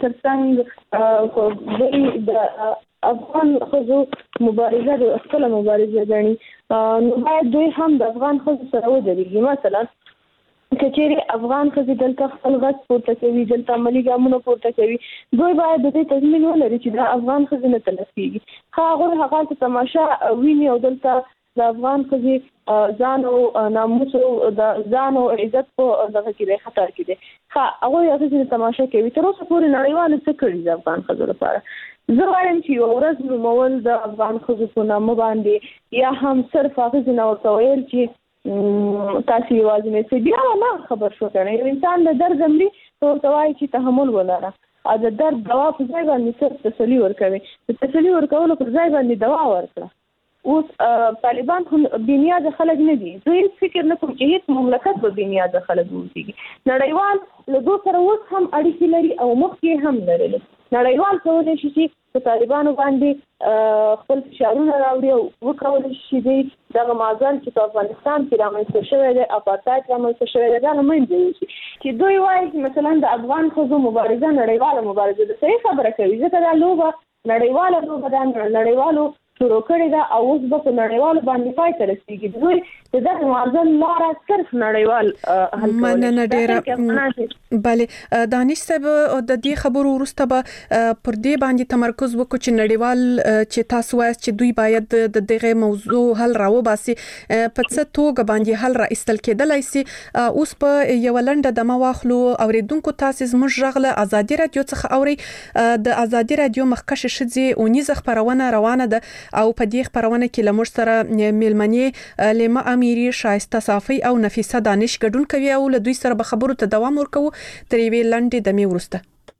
ترڅنګ د افغان خزو مبارزه د خپل مبارزه غني نو باید دوی هم د افغان خزو سره ودرېږي مثلا کچېری افغان خزي دلته خپل غږ پورته کوي دلته عملي ګامونه پورته کوي دوی باید د دې تضمین ولري چې د افغان خزي نه تلفيږي هغه ته تماشا ویني او دلته د افغان خزي ځان او ناموس او د ځان او عزت په دغه کې خطر کې دي هغه یې چې تماشا کوي تر اوسه پورې نړیوال څه کړی د افغان خزو لپاره زه وایم چې یو ورځ نو مول د افغان خزو په نامه باندې یا هم صرف هغه نه ورته ویل چې تاسو یوازې نه بیا نه خبر شو کنه یو انسان د درد زمري ته وایي چې تحمل ولره ا د درد دوا په ځای باندې صرف تسلی ورکوي د تسلی ورکولو پر ځای باندې دوا ورکړه اوس طالبان هم بنیاد خلک نه دي دوی فکر نه کوي چې هیڅ مملکت به بنیاد خلک وځي نړیوال له دوه سره اوس هم اړیکې لري او مخکې هم لري نړیوال کولای شي چې په طالبانو باندې خپل فشارونه راوړي او وکولای شي دغه مازال چې په افغانستان کې رامنځته شوی دی اپارټایډ رامنځته شوی دی دا لمنځه یوسي چې دوی وایي چې مثلا د افغان خزو مبارزه نړیواله مبارزه ده صحیح خبره کوي ځکه دا لوبه نړیواله لوبه ده نړیوالو شروع کړی دا او اوس په نړیوال باندې پای ته رسیدي دوی دغه معضل لار صرف نړیوال حل کوي مننه ډیره bale دانش صاحب د دې خبرو وروسته به پر دې باندې تمرکز وکړو چې نړیوال چې تاسو وایي چې دوی باید د دغه موضوع حل راوباسي په څه توګه باندې حل را استل کېدلای شي اوس په یو لنډه دمه واخلو اوریدونکو تاسو زموږ ژغله ازادي رادیو څخه اوري د ازادي رادیو مخکشه شذي اونیزه خبرونه روانه ده او په دې خبرونه کې لمر سره میلمنې لیما امیری شایسته صافی او نفیسه دانش ګډون کوي او له دوی سره به خبرو ته دوام ورکوو تر یوې لنډې دمې وروسته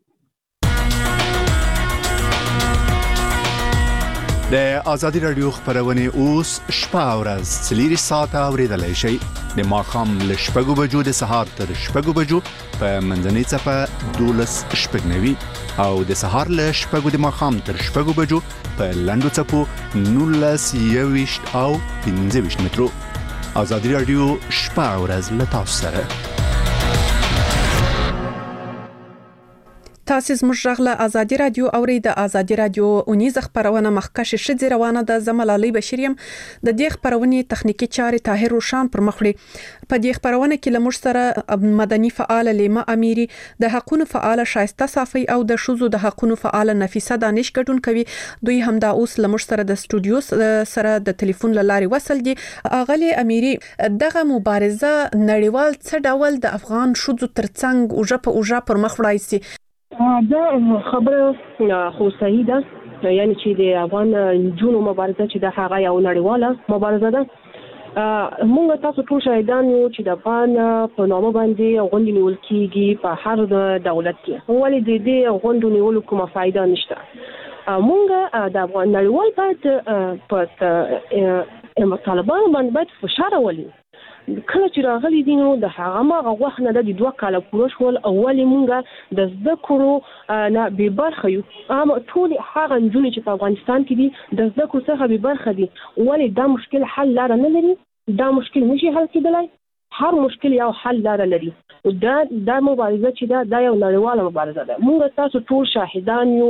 د ازادي رادیو خبرونه اوس شپه او ورځ 3 ساعته اوریدلای شئ د ماښام له 6 بجو د سهار تر 6 بجو په منځنۍ څپه 12:09 او د سهار له 6 د ماښام تر 6 بجو په لنډو څپو 19:20 او 15 مترو ازادي رادیو شپه او ورځ له تاسو سره تاسو زموږ غږ ازادي رادیو اوري د ازادي رادیو اونیز خبرونه مخکښ شې روانه د زملالي بشریم د دې خبرونې تخنیکی چارې طاهر روشان پر مخ وړي په دې خبرونه کې لمر سره مدني فعال لیما اميري د حقوقو فعال شایسته صافي او د شوزو د حقوقو فعال نفیسه دانش ګډون کوي دوی همدا اوس لمر سره د استودیو سره د ټلیفون لاري وصل دي اغلی اميري دغه مبارزه نړیوال څه ډول د افغان شوزو ترڅنګ اوجه پر مخ وړای سي دا خبره خو صحیح ده یعنی چې د افغان جنو مبارزه چې د هغه یو نړیواله مبارزه ده موږ تاسو ټول شاهدان یو چې د افغان په نامه باندې غونډې نیول کیږي په هر دولت کې ولې د دې غونډو نیولو کومه فائدہ نشته موږ د افغان نړیوال باید په طالبان باندې فشار ولي کله چې راغلي دي نو د هغه ما وخت نه د 2 کال پوره شول اولي مونږه د زده کړو نه به برخه یو ټول هغه نجونې چې په افغانستان کې دي د زده کړو څخه به برخه دي ولې دا مشکل حل لاره نه لري دا مشکل نشي حل کېدلای هر مشکل یو حل لاره لري دا مبارزه چې دا یو نړیواله مبارزه ده مونږ تاسو ټول شاهدان یو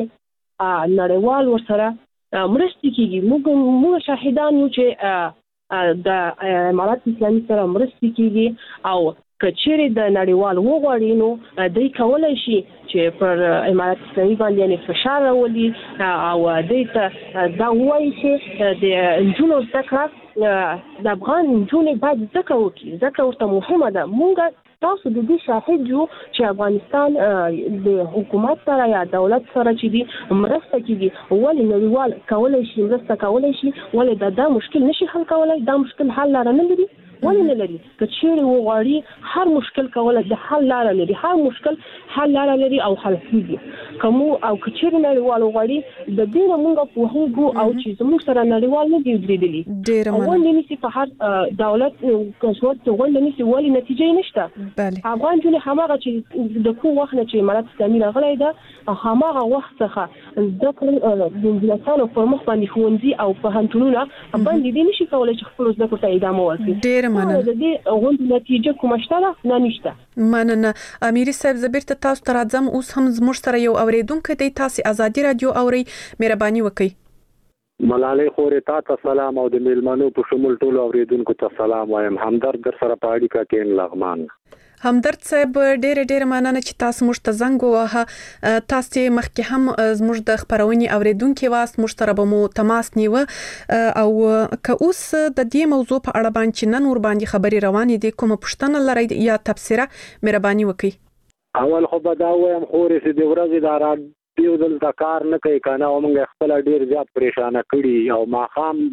چې نړیوال ورسره مرستې کیږي مونږ شاهدان یو چې د امارات اسلامي سره مرستې کیږي او کچېره د نړیوال وغوړي نو دوی کولای شي چې پر امارات اسلامي باندې فشار راولي او دوی ته دا وایي چې د جنونو ذکر د افغان جنونو باید ذکر وکړي ذکر ورته مهمه ده مونږ تاسو د دې شاهد یو چې افغانستان د حکومت سره یا دولت سره چې دی مرسته کوي ولې نړیوال کولای شي مرسته کولای شي ولې دا مشکل نشي حل کولای دا مشکل حل لاره نه لري ولې نه لري کچېره وغواړي هر مشکل کولای د حل لاره لري هر مشکل حل لاره لري او حل کیږي کوم او کچېره نړیوال وغواړي د دې موږ په هغو او چې موږ سره نړیوال نه دی لیدلی ډیر مننه ولې نشي په هر دولت کسوت ولې نشي ولې نتیجه نشته بله افغان جن هماغه چې د کوم وخت چې امارات اسلامي راغلی ده هماغه وخت څخه ذکر د انګلیسانو پر مخ باندې خوندي او په هنتونونه باندې دي نشي کولای چې خپل ذکر ته ادامه ورکړي ډیر مننه د دې غونډې نتیجه کومه شته نه نشته مننه اميري صاحب زبرت تاسو ته راځم اوس هم زموږ سره یو اوریدونکو دی تاسو ازادي رادیو اوري مهرباني وکړئ ملالۍ خورې تاسو سلام او د میلمنو په شمول ټول اوریدونکو ته سلام وایم همدرد در سره په اړیکه کې لغمان همدرد صاحب ډېر مننه چې تاسو موږ ته زنګ ووهه تاسو مخکې هم زموږ د خبرونې اوریدونکو واست موږ سره به مو تماس نیوه او که اوس د دې موضوع په اړه باندې نن ور باندې خبري روانې دي کومه پوښتنه لرئ یا تبصره مهرباني وکړئ اول خو به دا وایم خورې چې د ورځې د راډیو دلته کار نه کوي کنه او موږ خپل ډېر زیات پریشانه کړي او ماخام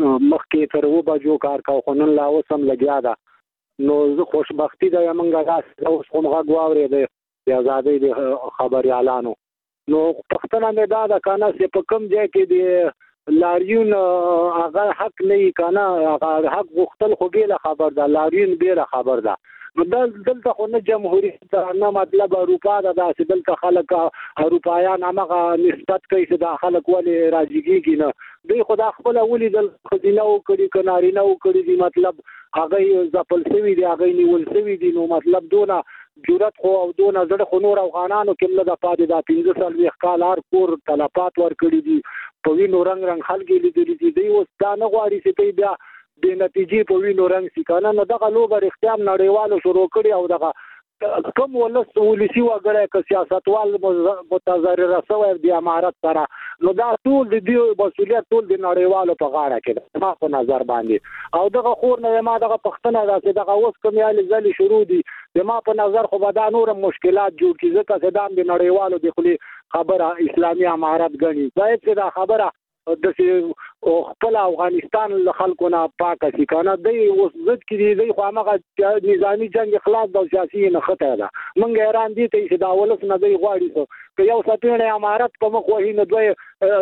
مخکې تر 2 بجو کار کوو خو نن لا اوس هم لګیا ده نو زه خوشبختی دا یمنګه راځه اوس کوم غږ واورې د آزادۍ د خبري اعلانو نو پښتنه مې دا د کنه چې په کوم ځای کې د لاریون هغه حق نه کنه هغه حق غوښتل خو به خبر ده لاریون به خبر ده نو دلته خو نه جمهوریت نه مطلب اروپا دا چې دلته خلک اروپایان هغه نسبت کوي چې دا خلک ولې راځيږي نه دوی خدا خپل ولې د خزینه او کړي کنارینه او کړي دي مطلب هغه ځپل شوی دی هغه نیول شوی دی نو مطلب دونه جرأت خو او دونه زړه خو نور افغانانو کې مله د پاتې دا 15 سال کال هر کور تلفات ور کړی دي په وینو رنگ خلګي لیدلې دي اوس دا نه غواړي چې بیا د نتیجې په وینو رنگ سي کنه نو دغه لوبر اختیار نړیوالو شروع کړی او دغه کوم ولسی وګړي ک سیاستوال متضرر شوی د امارات سره نو دا ټول د مسؤلیت ټول د نړیوالو په غاړه کې ما په نظر باندې او دغه خور نه ما دغه پښتنه راځي دغه اوس کوميالي ځلې شروع دي د ما په نظر خو به دا نور مشکلات جوړ کیږي ځکه چې د نړیوالو د خلی خبره اسلامي امارات غني باید چې دا خبره د خپل افغانستان له خلکو نه پاکه شي کنه دوی اوس ضد کې دی خو هغه نظامی جنگ خلاص د سیاسي نه خطر ده مونږ ایران دي ته چې دا ولس نه دی غواړي چې یو سپینه امارات په مخ وهي نه دوی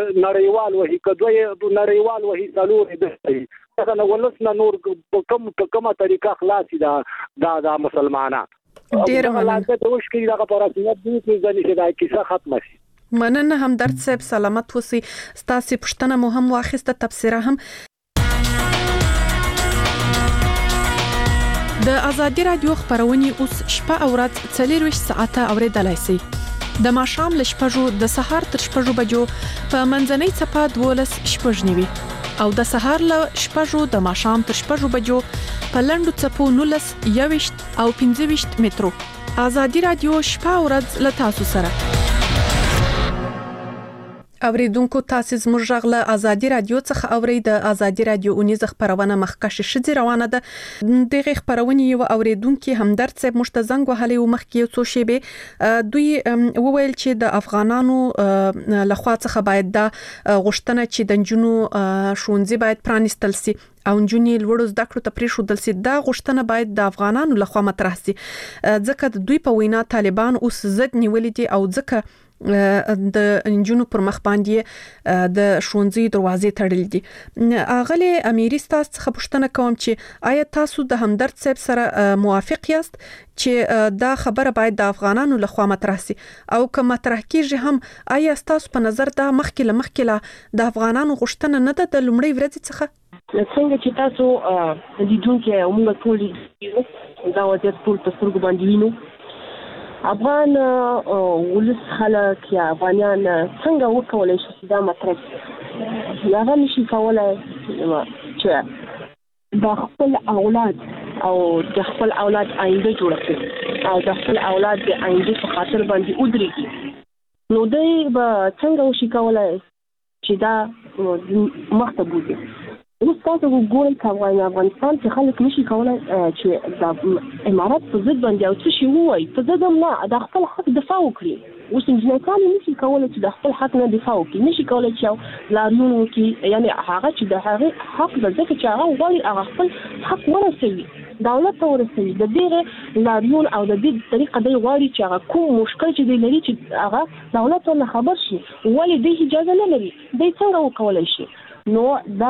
نړیوال وهي کدوې نړیوال وهي څلور دي څنګه ولس نه نور په کومه طریقه خلاصي دا مسلمانان ډیر مننه ته وشکې دا په رسمیت دي چې ځنې دا کیسه ختمه شي مننه همدرد صاحب سلامت وسی ستاسو پښتنه مو هم واخیسته تبصره هم د ازادي رادیو خبرونه اوس شپه او ورځ 24 ساعته اوریدلای شئ د ماښام ل شپږو د سهار تر شپږو بجو په منځنۍ څپه 12 شپږ نیوي او د سهار ل شپږو د ماښام تر شپږو بجو په لنډو څپو 19 21 او 25 مترو. آزادي رادیو شپه او ورځ له تاسو سره. اوریدونکو تاسو زموږ غږ له آزادي رادیو څخه اورئ. د آزادي رادیو اونیزه خبرونه مخکښ شذ روانه ده. دغه خبرونه یو اوریدونکو همدرد صاحب مشتزنګ وهلي و مخکې څو شیبه دوی وویل چې د افغانانو لخوا څخه باید د غشتنه چې د جنونو شونځي باید پرانستل سي او جنونی لوړو زده کړو ته پریښودل سي. دا غشتنه باید د افغانانو لخوا مطرح سي ځکه د دوی په وینا طالبان اوس زد نیولې دي او ځکه د انجونو پر مخ باندې د شونځي دروازې تړل دي. اغله اميري تاسو څخه پوښتنه کوم چې آیا تاسو د همدرد صاحب سره موافق یاست چې دا خبره باید د افغانانو لخوا مطرح سي او که مطرح کیږي هم آیا تاسو په نظر دا مخکې د افغانانو غشتنه نه ده د لومړی ورځ څخه؟ څنګه چې تاسو لیدونکو موږ ټول دا وضعیت ټول په سترګو باندې وینو. افغان ولس خلک یا افغانان څنګه وکولای شي دا مطلب هغه نشي کولای چې د خپل اولاد او د خپل اولاد آینده جوړ کړي او د خپل اولاد د آینده په خاطر باندې ودرېږي. نو دوی به څنګه وشي کولای چې دا مخته بوزي. اوس تاسو وګورئ چې افغانستان کې خلک نشي کولای چې د امارات په ضد باندې او څه شي وایي په ضد نه د خپل حق دفاع وکړي. اوس انجنیران نشي کولای چې د خپل حق نه دفاع وکړي، نشي کولای چې لاریون وکړي، یعنی هغه چې د هغه حق د ځکه چې هغه غواړي هغه خپل حق ورسوي دولت ته ورسوي. د دې لاریون او د دې طریقه دی غواړي چې هغه کوم مشکل چې دی لري چې هغه دولت ته خبر شي ولې د اجازه نه لري دی څنګه وکولای شي. نو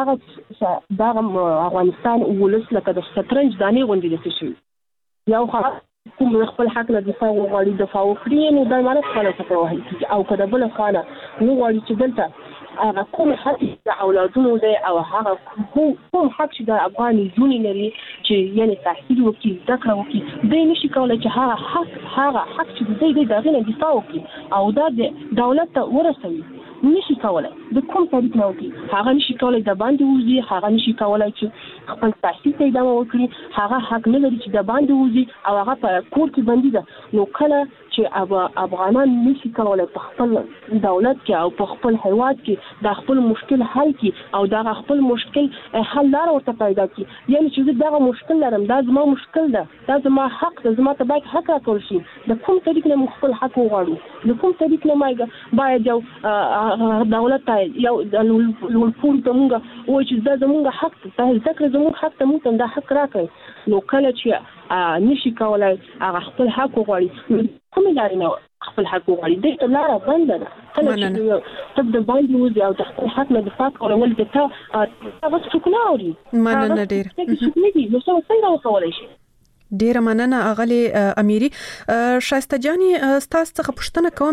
دا افغانستان ولس لکه د شطرنج دانې غوندې د شي یو کوم خپل حق نه دفاع وغواړي دفاع وکړي نو دا معنی خپل څه وایي او کله بل خانه نو غواړي چې دلته هغه کوم حق د اولادونو دی او هغه کوم حق چې د افغان ژوند لري چې یعنی تحصیل وکړي ذکر وکړي دی نشي کولای چې هغه حق چې دی دغه نه دفاع وکړي او دا د دولت ته ورسوي. نشي کولای د کوم طریق نه وکړي هغه نشي کولای د باندې وځي، هغه نشي کولای چې خپل تحصیل ته ادامه وکړي، هغه حق نه لري چې د باندې وځي او هغه په کور کې باندې ده. نو کله چې افغانان نشي کولای په خپل دولت کې او په خپل هیواد کې د خپل مشکل حل کې او د خپل مشکل حل لار ورته پیدا کړي، یعنی چې دا مشکل لرم دا زما مشکل ده، دا زما حق ده، زما ته باید حق راکول شي. د کوم طریق نه خپل حق وغواړو، د کوم طریق نه باید یو دولت ته یو د لوړپوړي ته مونږ وایي چې دا زمونږ حق ته ذکر زمونږ حق ته مونږ دا حق راکړي. نو کله چې نشي کولای هغه خپل حق وغواړي کومه لارې نه خپل حق وغواړي د لاره بنده ده. کله چې ته د باندې وځي او د خپل حق نه دفاع کول د تا هغه څوک نه اوري مننه ډیر نو څنګه وکولای شي. ډیره مننه اغلی اميري. شایسته جاني تاسو څخه پوښتنه کوم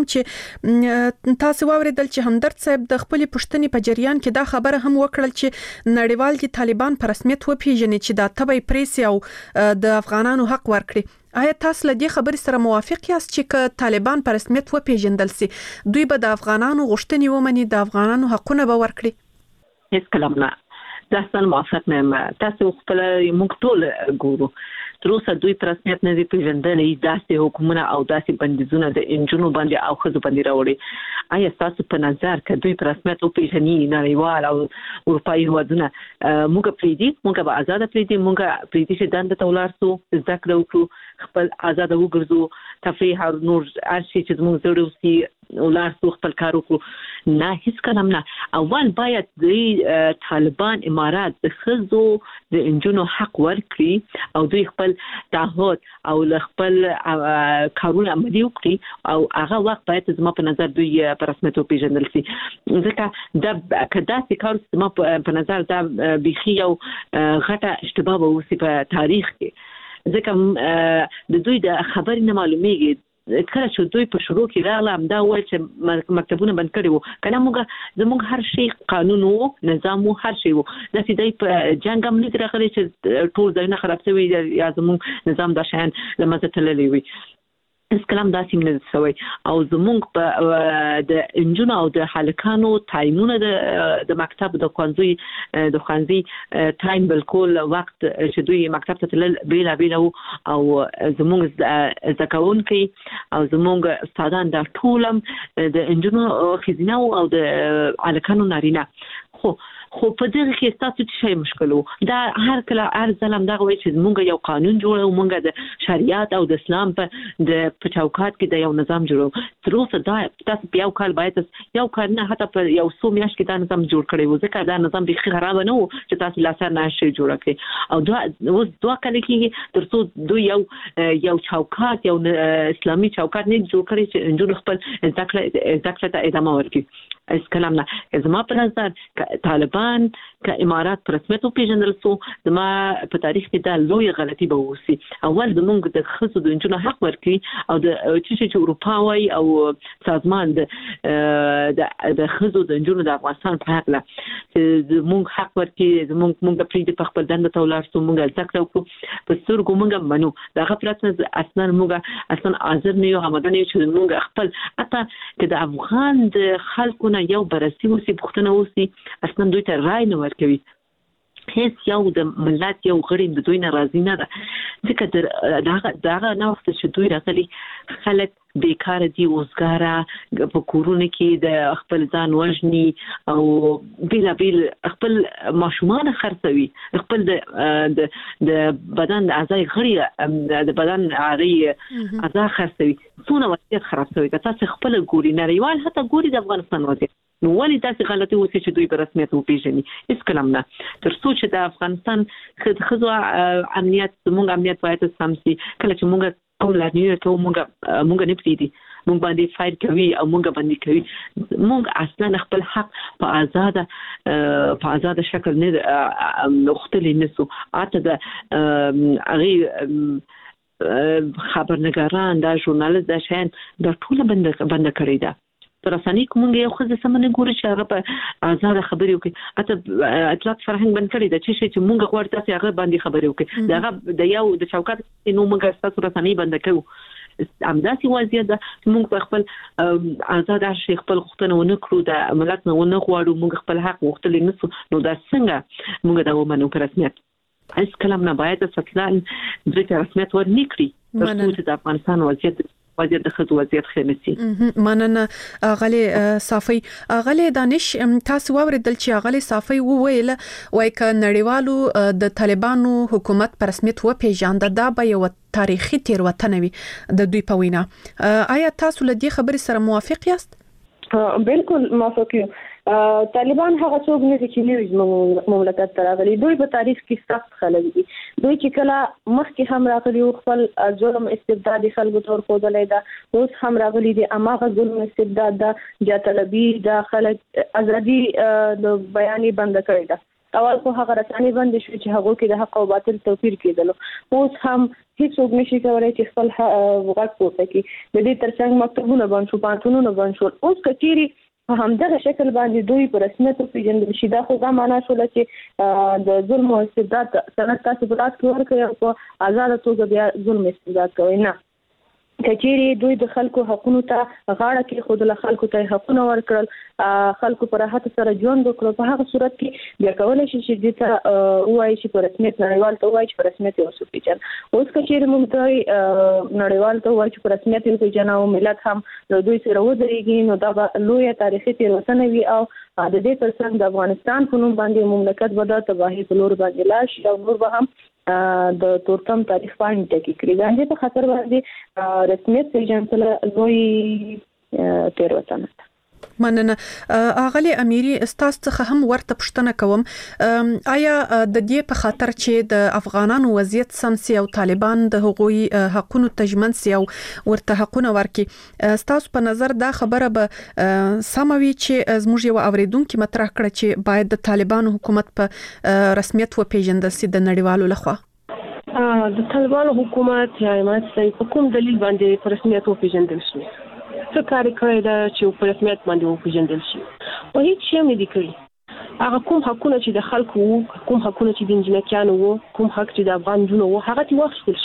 چې تاسو واوریدل چې همدرد صاحب د خپل پوښتنې په جریان کې دا خبره هم وکړل چې نړیوال دي طالبان په رسمیت وپیژني چې دا تبعی پریس او د افغانانو حق ورکړي. آیا تاسو له دې خبرې سره موافق یاست چې طالبان په رسمیت وپیژندل سي دوی به د افغانانو غوښتنې ومني، د افغانانو حقونه به ورکړي؟ هیڅ کلام نه، ځکه موافق نه یم. تاسو خپل موږ ټول ګورو تر اوسه دوی په رسمیت نه دي پیژندلې، داسې حکومتونه او داسې بندیزونه د انجونو باندې او خزو باندې راوړي. آیا تاسو په نظر کې دوی په رسمیت او پیژني نړیوال او اروپایي هیوادونه موږ پریدي، موږ به آزاد پریدي، موږ پریدي چې دند ته ولاړ سو، زده کړو وکړو، خپل آزاد وګرځو، تفریح او نور ارشي چې موږ زړو سي ولار سو خپل کار وکړو؟ نه، هیڅ کلام نه. اول باید د طالبان امارات د خزو د انجونو حق ورکړي او دوی خپل تعهد او خپل کارونه عملي وکړي او هغه وخت باید زما په نظر دوی په رسمیت وپیژندل شي. ځکه دا کدا چې کار زما په نظر دا بيخي یو غټه اشتباه به وسی په تاریخ کې، ځکه د دوی د خبرې نه معلومیږي. کله چې دوی په شروع کې راغلم دا وایي چې مکتبونه بند کړي وو، کله زموږ هر شی قانون وو، نظام وو، هر شی وو. دا چې دوی په جنګ هم نه راغلي چې ټول ځایونه خراب شوي یا زموږ نظام دا شان له منځه تللی وي. اس کلام داسې نه شوی او زمونږ په د انجونو او د هلکانو ټایمونه د مکتب د خوانزي ټایم بالکل وخت چې دوی مکتب ته تلل بیل او زمونږ زکاونکي او زمونږ استادان د ټولم د انجونو خزینه او د هلکانو نارینه خو په دغه کې تاسو څه مشکلو دا هر کله ارزلم دغه وایي چې موږ یو قانون جوړو موږ د شریعت او د اسلام په چوکاټ کې د یو نظام جوړو تر اوسه دا تاسو په یو کال باید یو کال نه حتی په یو څو میاشت کې دا نظام جوړ کړی و ځکه دا نظام به خراب نه و چې تاسو لاسر نه شي جوړ کړئ او دا اوس دوه کال کې تر څو دوی یو چوکاټ یو اسلامي چوکاټ نه جوړ کړی چې انجون خپل ذکر ته ادامه ورکړي اس کلام نه زما په نظر طالبان ک امارات پر رسمیت پیژندل سو زما په تاریخ کې دا لوی غلطي به وسی اول د مونږ د خصو د انجونو حق ورکړي او د چې اروپا وای او سازمان د خصو د انجونو د افغانستان په حق لا مونږ حق ورکړي مونږ د پریډ په خپل دنده تولار سو مونږ ذکر وکړو په سترګو مونږ منو دا غفلت اصلا مونږ اصلا حاضر نه یو همدان یو چې مونږ خپل اته چې د افغان د خلکو یو برسي وسی پښتنه وسی اصلا دوی ته رای نه ورکوي هیڅ یو د ملت یو غړي د دوی ناراضي نه ده ځکه دا نه وخت چې دوی راغلي خلک بیکار دي اوسګاره په کورونه کې د خپل ځان وژني او بیل خپل ماشومان خرڅوي خپل د بدن اعضاء غړي د بدن اعضاء خرڅوي څونه وضعیت خراب شوی که تاسو خپل ګوري نړیوال حتی ګوري د افغانستان وضعیت نو ولې تاسو غلطي وسی چې دوی په رسمیت وپیژني هیڅ کلام نه تر څو چې د افغانستان خزو امنیت زموږ امنیت باید سم شي کله چې موږ کوم لارنیو ته موږ نه پریدي موږ باندې فایل کوي او موږ باندې کوي موږ اصلا خپل حق په آزاد شکل نه مختلف نسو اته د خبرنګاران دا ژورنالیست دا شین دا ټول بند کړی دا تر رسنۍ کومه یو خزه سمونه ګوري چې هغه په آزاد خبرې وکړي اته اطلاق فرهنګ بند کړی دا چې موږ غواړو تاسو هغه باندې خبرې وکړي دا د یو د چوکاټ نو موږ تاسو رسنۍ بند کړو امداسي وضعیت ده موږ په خپل آزاد شیخ خپل غوښتنه ونه کړو د ملت نه ونه غواړو موږ خپل حق غوښتل نسو نو دا څنګه موږ دا ومنو په رسمیت اس کلام نه باید ستلان د رسمیت ور نکړي ترڅو چې د افغانستان وضعیت د خځو وضعیت خنسي مننه غلي صافي غلي دانش تاسو اوریدل چې غلي صافي وویل وای ک نړیوالو د طالبانو حکومت پر رسمیت و پیژاند دا به یو تاریخي تیروتنه وي د دوی په وینا آیا تاسو له دې خبرې سره موافق یاست بالکل موافق یم طالبان هغه څوک نه دي چې نوې مملکت ته راغلي دوی په تاریخ کې سخت خلک دي دوی چې کله مخکې هم راغلي او خپل ظلم استبداد خلکو تور خوذلې ده اوس هم راغلي دي اماغه ظلم استبداد ده جاطلبي د خلک ازادي د بیانې بند کړی ده اول خو هغه رسنۍ بند شو چې هغه کې د حق او باطل توپیر کېدل اوس هم هیڅوک نشي کولای چې خپل وغږ پورته کړي د دې ترڅنګ مکتبونه بند شو پانتونونه بند شو اوس کچيري په همدغه شکل باندې دوی په رسمیت پیژندل شي دا خو دا معنا شول چې د ظلم او استبداد سند تاسو په لاس کې ورکړي او په آزاد توګه بیا ظلم استبداد کوي نه کچيري دوی د خلکو حقوقو ته غاړه کې خود له خلکو ته حقوق ورکړل خلکو پر راحت سره ژوند وکړو په هغه صورت کې بیا کولای شي چې د وایي چې په رسمیت نړیوال ته وایي چې په رسمیت یو څه پیژن اوس کچيري موږ نړیوال ته وایي چې په رسمیت یو پیژن او ملت هم دوی سره ودرېږي نو دا لوی تاریخي تیروتنه وي او د دې ترڅنګ د افغانستان په نوم باندې مملکت ودا تباہي په لور باندې لاش او نور به هم د تورتم تاریخ باندې ټکی کړی دا په خطر باندې رسمیت پیژندل لوی تیروتنه مننه اغلی اميري استاد څخه هم ورته پښتنه کوم آیا د دې په خاطر چې د افغانانو وضعیت سمسي او طالبان د حقوقي حقوقو تجمن سي او ورته حقونه ورکي استاد په نظر دا خبره به سموي چې زموږ یو اوریدونکو مطرح کړ چې باید د طالبانو حکومت په رسمیت و پیژندل سي د نړیوالو لخوا د طالبانو حکومت یا امارات کوم دلیل باندې په رسمیت و پیژندل شي څه کار کوي دا چې په رسمیت باندې وپیژندل شي او هیڅ شی نه دی کړی هغه کوم حقونه چې د خلکو کوم حقونه چې د انجنیرانو وو کوم حق چې د افغان جنو وو هغه تی واخیستل شو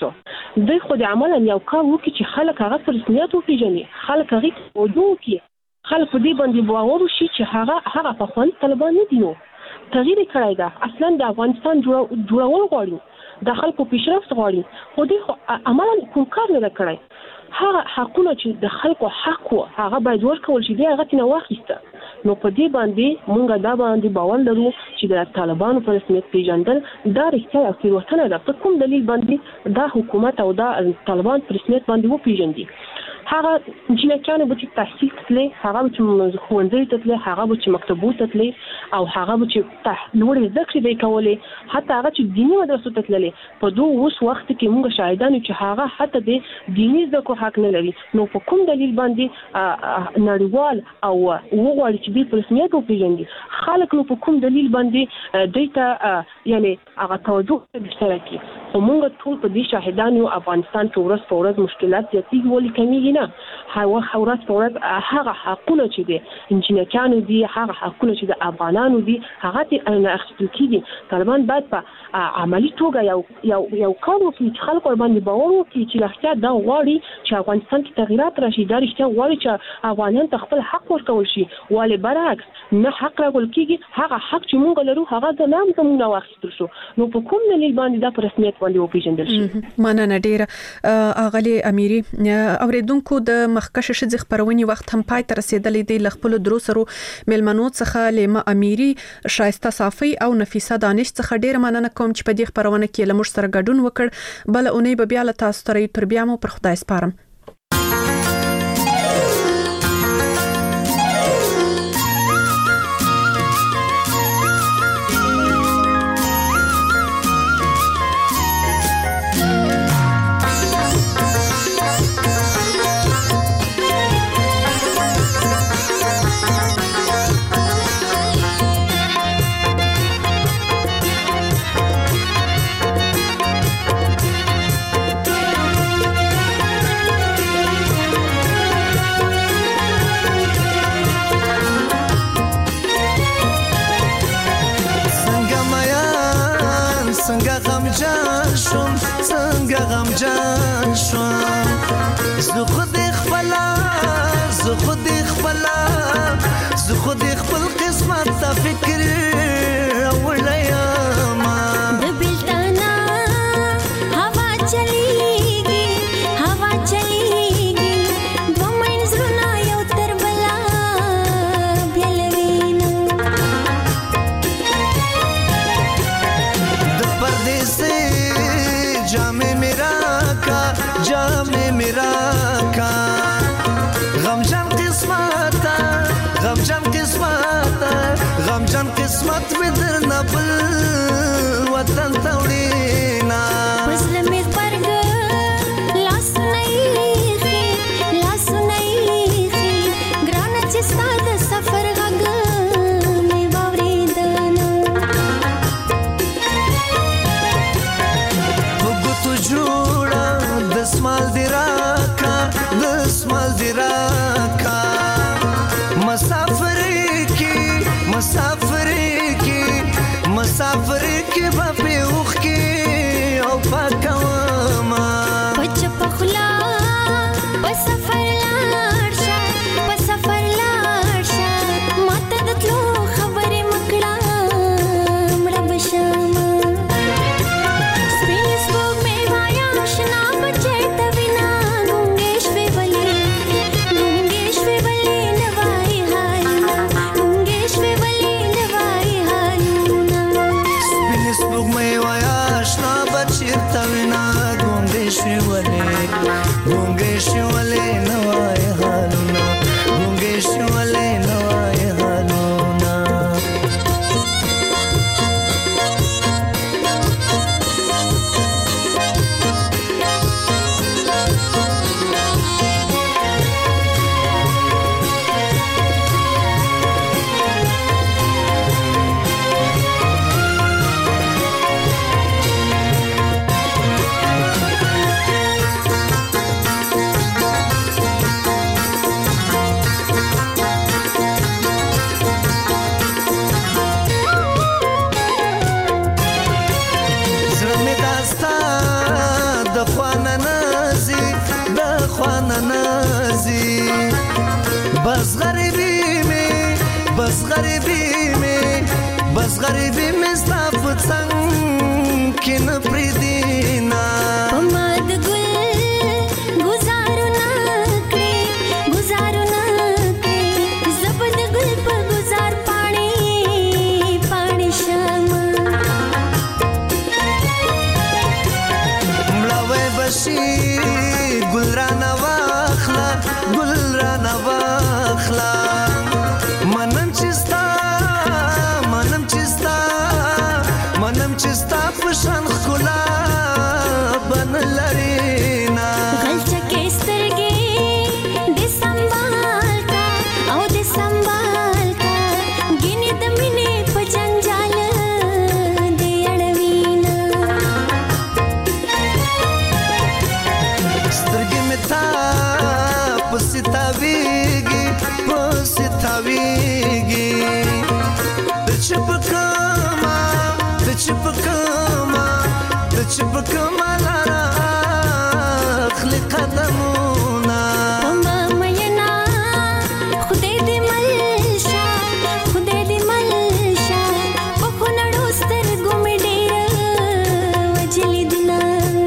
دوی خو د عمل یو کار وکړي چې خلک هغه په رسمیت وپیژني، خلک هغه توجه وکړي، خلک په دې باندې باور وشي چې هغه په خوان طالبان نه دي. نو تغییر کړی دا اصلا د افغانستان جوړول غواړي، د خلکو پیشرفت غواړي، خو دوی عملا کوم کار نه کړی. هغه حقونه چې د خلکو حق وو هغه باید ورکول شي، دی هغه تنه واخیسته. نو په دې باندې مونږ دا باندې باور لرو چې د طالبانو په رسمیت پیژندل دا رښتیا یو تېروتنه ده. په کوم دلیل باندې دا حکومت او دا طالبان په رسمیت باندې وپیژندي؟ هغه جنکانو به چې تحصیل تللی، هغه به چې ښوونځي ته تللی، هغه به چې مکتبو ته تللی، او هغه به چې لوړې زده کړې به یې کولې، حتی هغه چې دیني مدرسو ته تللی. په دو اوس وخت کې مونږ شاهدان یو چې هغه حتی د دیني زده کړو حق نه لري. نو په کوم دلیل باندې نړیوال او وغواړي چې دوی په رسمیت وپېژني؟ خلک نو په کوم دلیل باندې دوی ته یعنې هغه توجه بیشتره کړي؟ خو مونږ ټول په دې شاهدان یو افغانستان کې ورځ په ورځ مشکلات زیاتېږي، ولې کمیږي نه؟ ورځ په ورځ هغه حقونه چې دي انجینرانو دي، هغه حقونه چې د افغانانو دي، هغه ته اخیستل کېږي. طالبان باید په عملي توګه یو کار وکړي چې خلکو باندې باور وکړي چې رښتیا دا غواړي چې افغانستان کې تغیرات راشي، دا رښتیا غواړي چې افغانان ته خپل حق ورکول شي، ولې برعکس نه حق راغول کېږي. هغه حق چې مونږ لرو هغه د نام زموږ نه واخیستل شو. نو په کوم دلیل باندې دا په رسمیت باندې وپېژندل شي؟ مننه ډیره اغلی امیری. اوریدونکو د مخکشه شذ خبرونی وخت هم پای ته رسیدلې دی. لخپل دروسرو ملمنو څخه لیمه امیری، شایسته صافی او نفیسه دانش څخه ډیره مننه کوم چې په دې خبرونه کې لمر سره ګډون وکړ. بل اونۍ به بیا له تاسو سره تر بیا مو پر خدای سپارم. غمجان شوم زه خود خپل قسمت ته فکر وړم د بلتانا هوا چلیږي دو منځونه یو تر بلا بلوینه د پردیسه جامې میرا کا غمجن قسمت میں در نبل وطن توڑینا مسلم برگ لاس نہیں گرانا چستا د سفر غگ میں باوریدانا بگو جوڑا دسمال دیرا کا مسافر کی باپی اوخ کی او پاکواما پچ پخلا پسفر لارشا ماتا دتلو خبر مکڑا مڑا بشاما سپینس بوگ میں بھایا شنا بچے تبینا گونگیش بے بلی نوائی غریبی مې ستا په څنګ کې نه پرېږدینا په ما د ګل ګزارونه کړې زه به د ګل په ګزار پاڼې شم مړاوی به شي ګل رانه واخله منم چې ستا په شان ښکلا به نه لرې نه غلچکې سترګې دې سنبال کا ګینې د مینې په جنجال دې اړوینا سترګې مې تا پسې تاویږي د چپ کما لارا اخلي قدمونه پما مینا خدای دې ملشا په خونړو سترګو مې ډېر وجلې دنا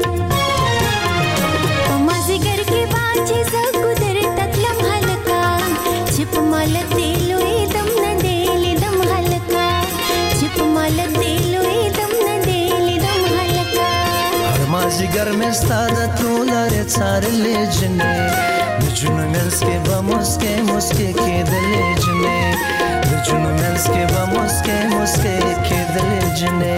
پما زګر کې باچې زه ګذر تکلم هلکا چپ مال دې لوی دم نه دې لیدم هلکا چپ مال دې لوی دم نه دې لیدم هلکا مازیګر مې ستا د تلو لارې څارلې جنې د جنو منځ کې به مسکې کېدلې جنې د جنو منځ کې به مسکې کېدلې جنې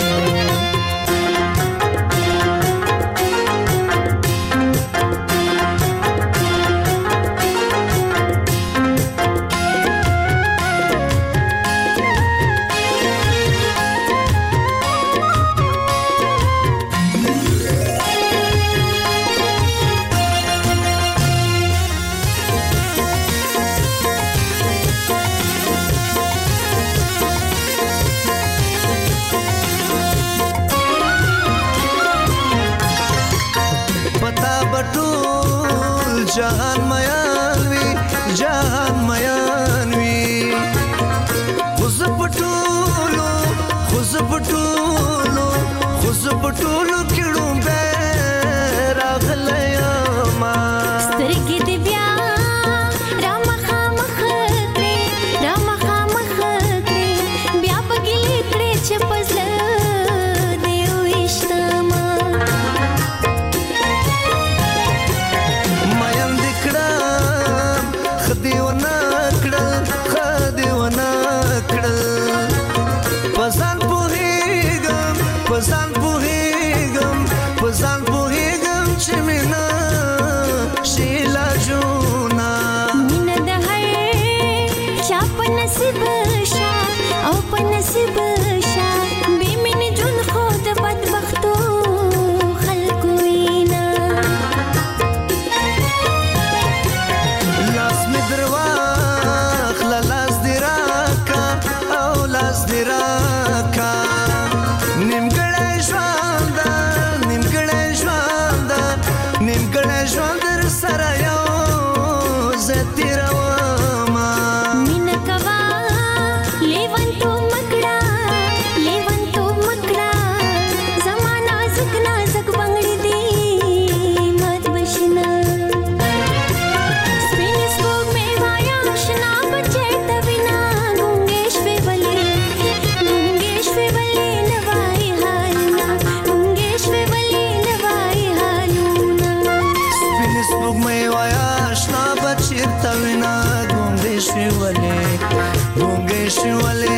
جهان میان وی خوز پټولو کړو به راغلی ما سترګې دې بیا رامخامخ کړې بیا په ګلې کړې چې په زړه دې ویشتما مایم دې کړم خدي ونه کړل پسان پوهیږم چې مینا شیلا جونا مینا د هر چا په نصیب شا او په نصیب شا بې مینې ژوند خو د بدبختو خلکو وینا لاس مې درواخله لاس دې راکا نیمګړی ژوند در سره یو زه تېرومه مینه کوه لیونتوب مکړه زما نازک بنګړي دي مات بشنه سپین سپوږمۍ وایا شنا بچې ته وینا ګونګې شوې ولې نه وایي حالونه سپوږمۍ وایا اشنا بچې ته وینا ګونګې شوې ولې